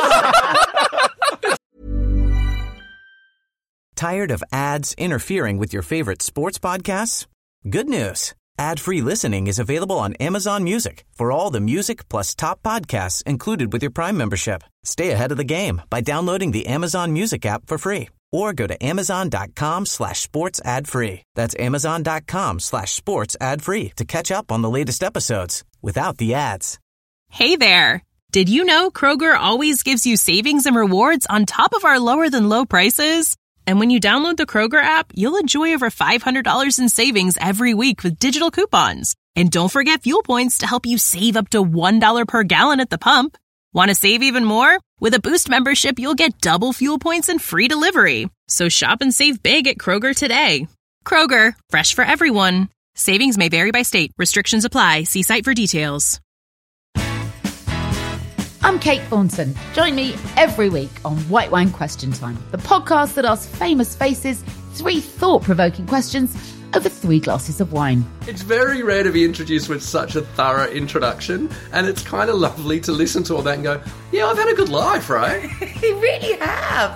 Tired of ads interfering with your favorite sports podcasts? Good news. Ad-free listening is available on Amazon Music for all the music plus top podcasts included with your Prime membership. Stay ahead of the game by downloading the Amazon Music app for free or go to amazon.com slash sports ad free. That's amazon.com slash sports ad free to catch up on the latest episodes without the ads. Hey there. Did you know Kroger always gives you savings and rewards on top of our lower than low prices? And when you download the Kroger app, you'll enjoy over five hundred dollars in savings every week with digital coupons. And don't forget fuel points to help you save up to one dollar per gallon at the pump. Want to save even more? With a Boost membership, you'll get double fuel points and free delivery. So shop and save big at Kroger today. Kroger, fresh for everyone. Savings may vary by state. Restrictions apply. See site for details. I'm Kate Thornton. Join me every week on White Wine Question Time, the podcast that asks famous faces three thought-provoking questions over three glasses of wine. It's very rare to be introduced with such a thorough introduction, and it's kind of lovely to listen to all that and go, yeah, I've had a good life, right? You really have.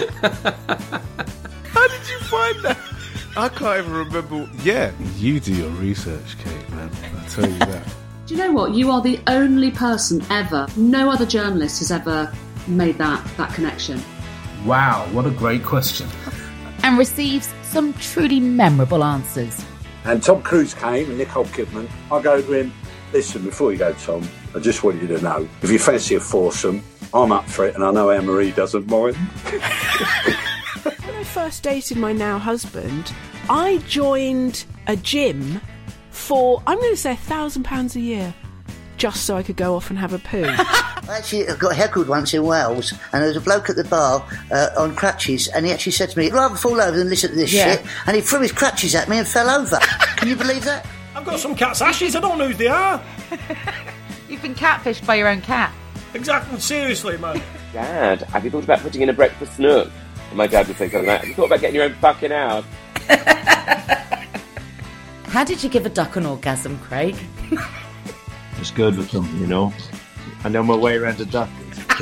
How did you find that? I can't even remember. Yeah, you do your research, Kate, man. I'll tell you that. Do you know what? You are the only person ever, no other journalist has ever made that, that connection. Wow, what a great question. And receives some truly memorable answers. And Tom Cruise came and Nicole Kidman. I go to him, listen, before you go, Tom, I just want you to know, if you fancy a foursome, I'm up for it, and I know Anne-Marie doesn't mind. When I first dated my now husband, I joined a gym for, I'm going to say, a thousand pounds a year, just so I could go off and have a poo. I actually got heckled once in Wales, and there was a bloke at the bar uh, on crutches, and he actually said to me, I'd rather fall over than listen to this Yeah. shit, and he threw his crutches at me and fell over. Can you believe that? I've got some cat's ashes, I don't know who they are. You've been catfished by your own cat. Exactly, seriously, man. Dad, have you thought about putting in a breakfast nook? And my dad would say something like, have you thought about getting your own fucking house? How did you give a duck an orgasm, Craig? It's good with them, you know. I know my way around a duck.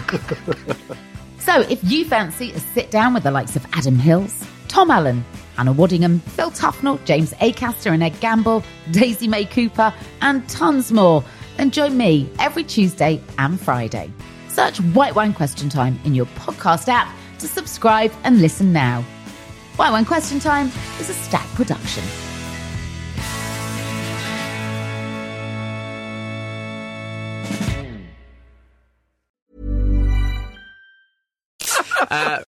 So if you fancy a sit down with the likes of Adam Hills, Tom Allen, Hannah Waddingham, Phil Tufnell, James Acaster and Ed Gamble, Daisy May Cooper, and tons more, then join me every Tuesday and Friday. Search White Wine Question Time in your podcast app to subscribe and listen now. White Wine Question Time is a Stack production. Uh,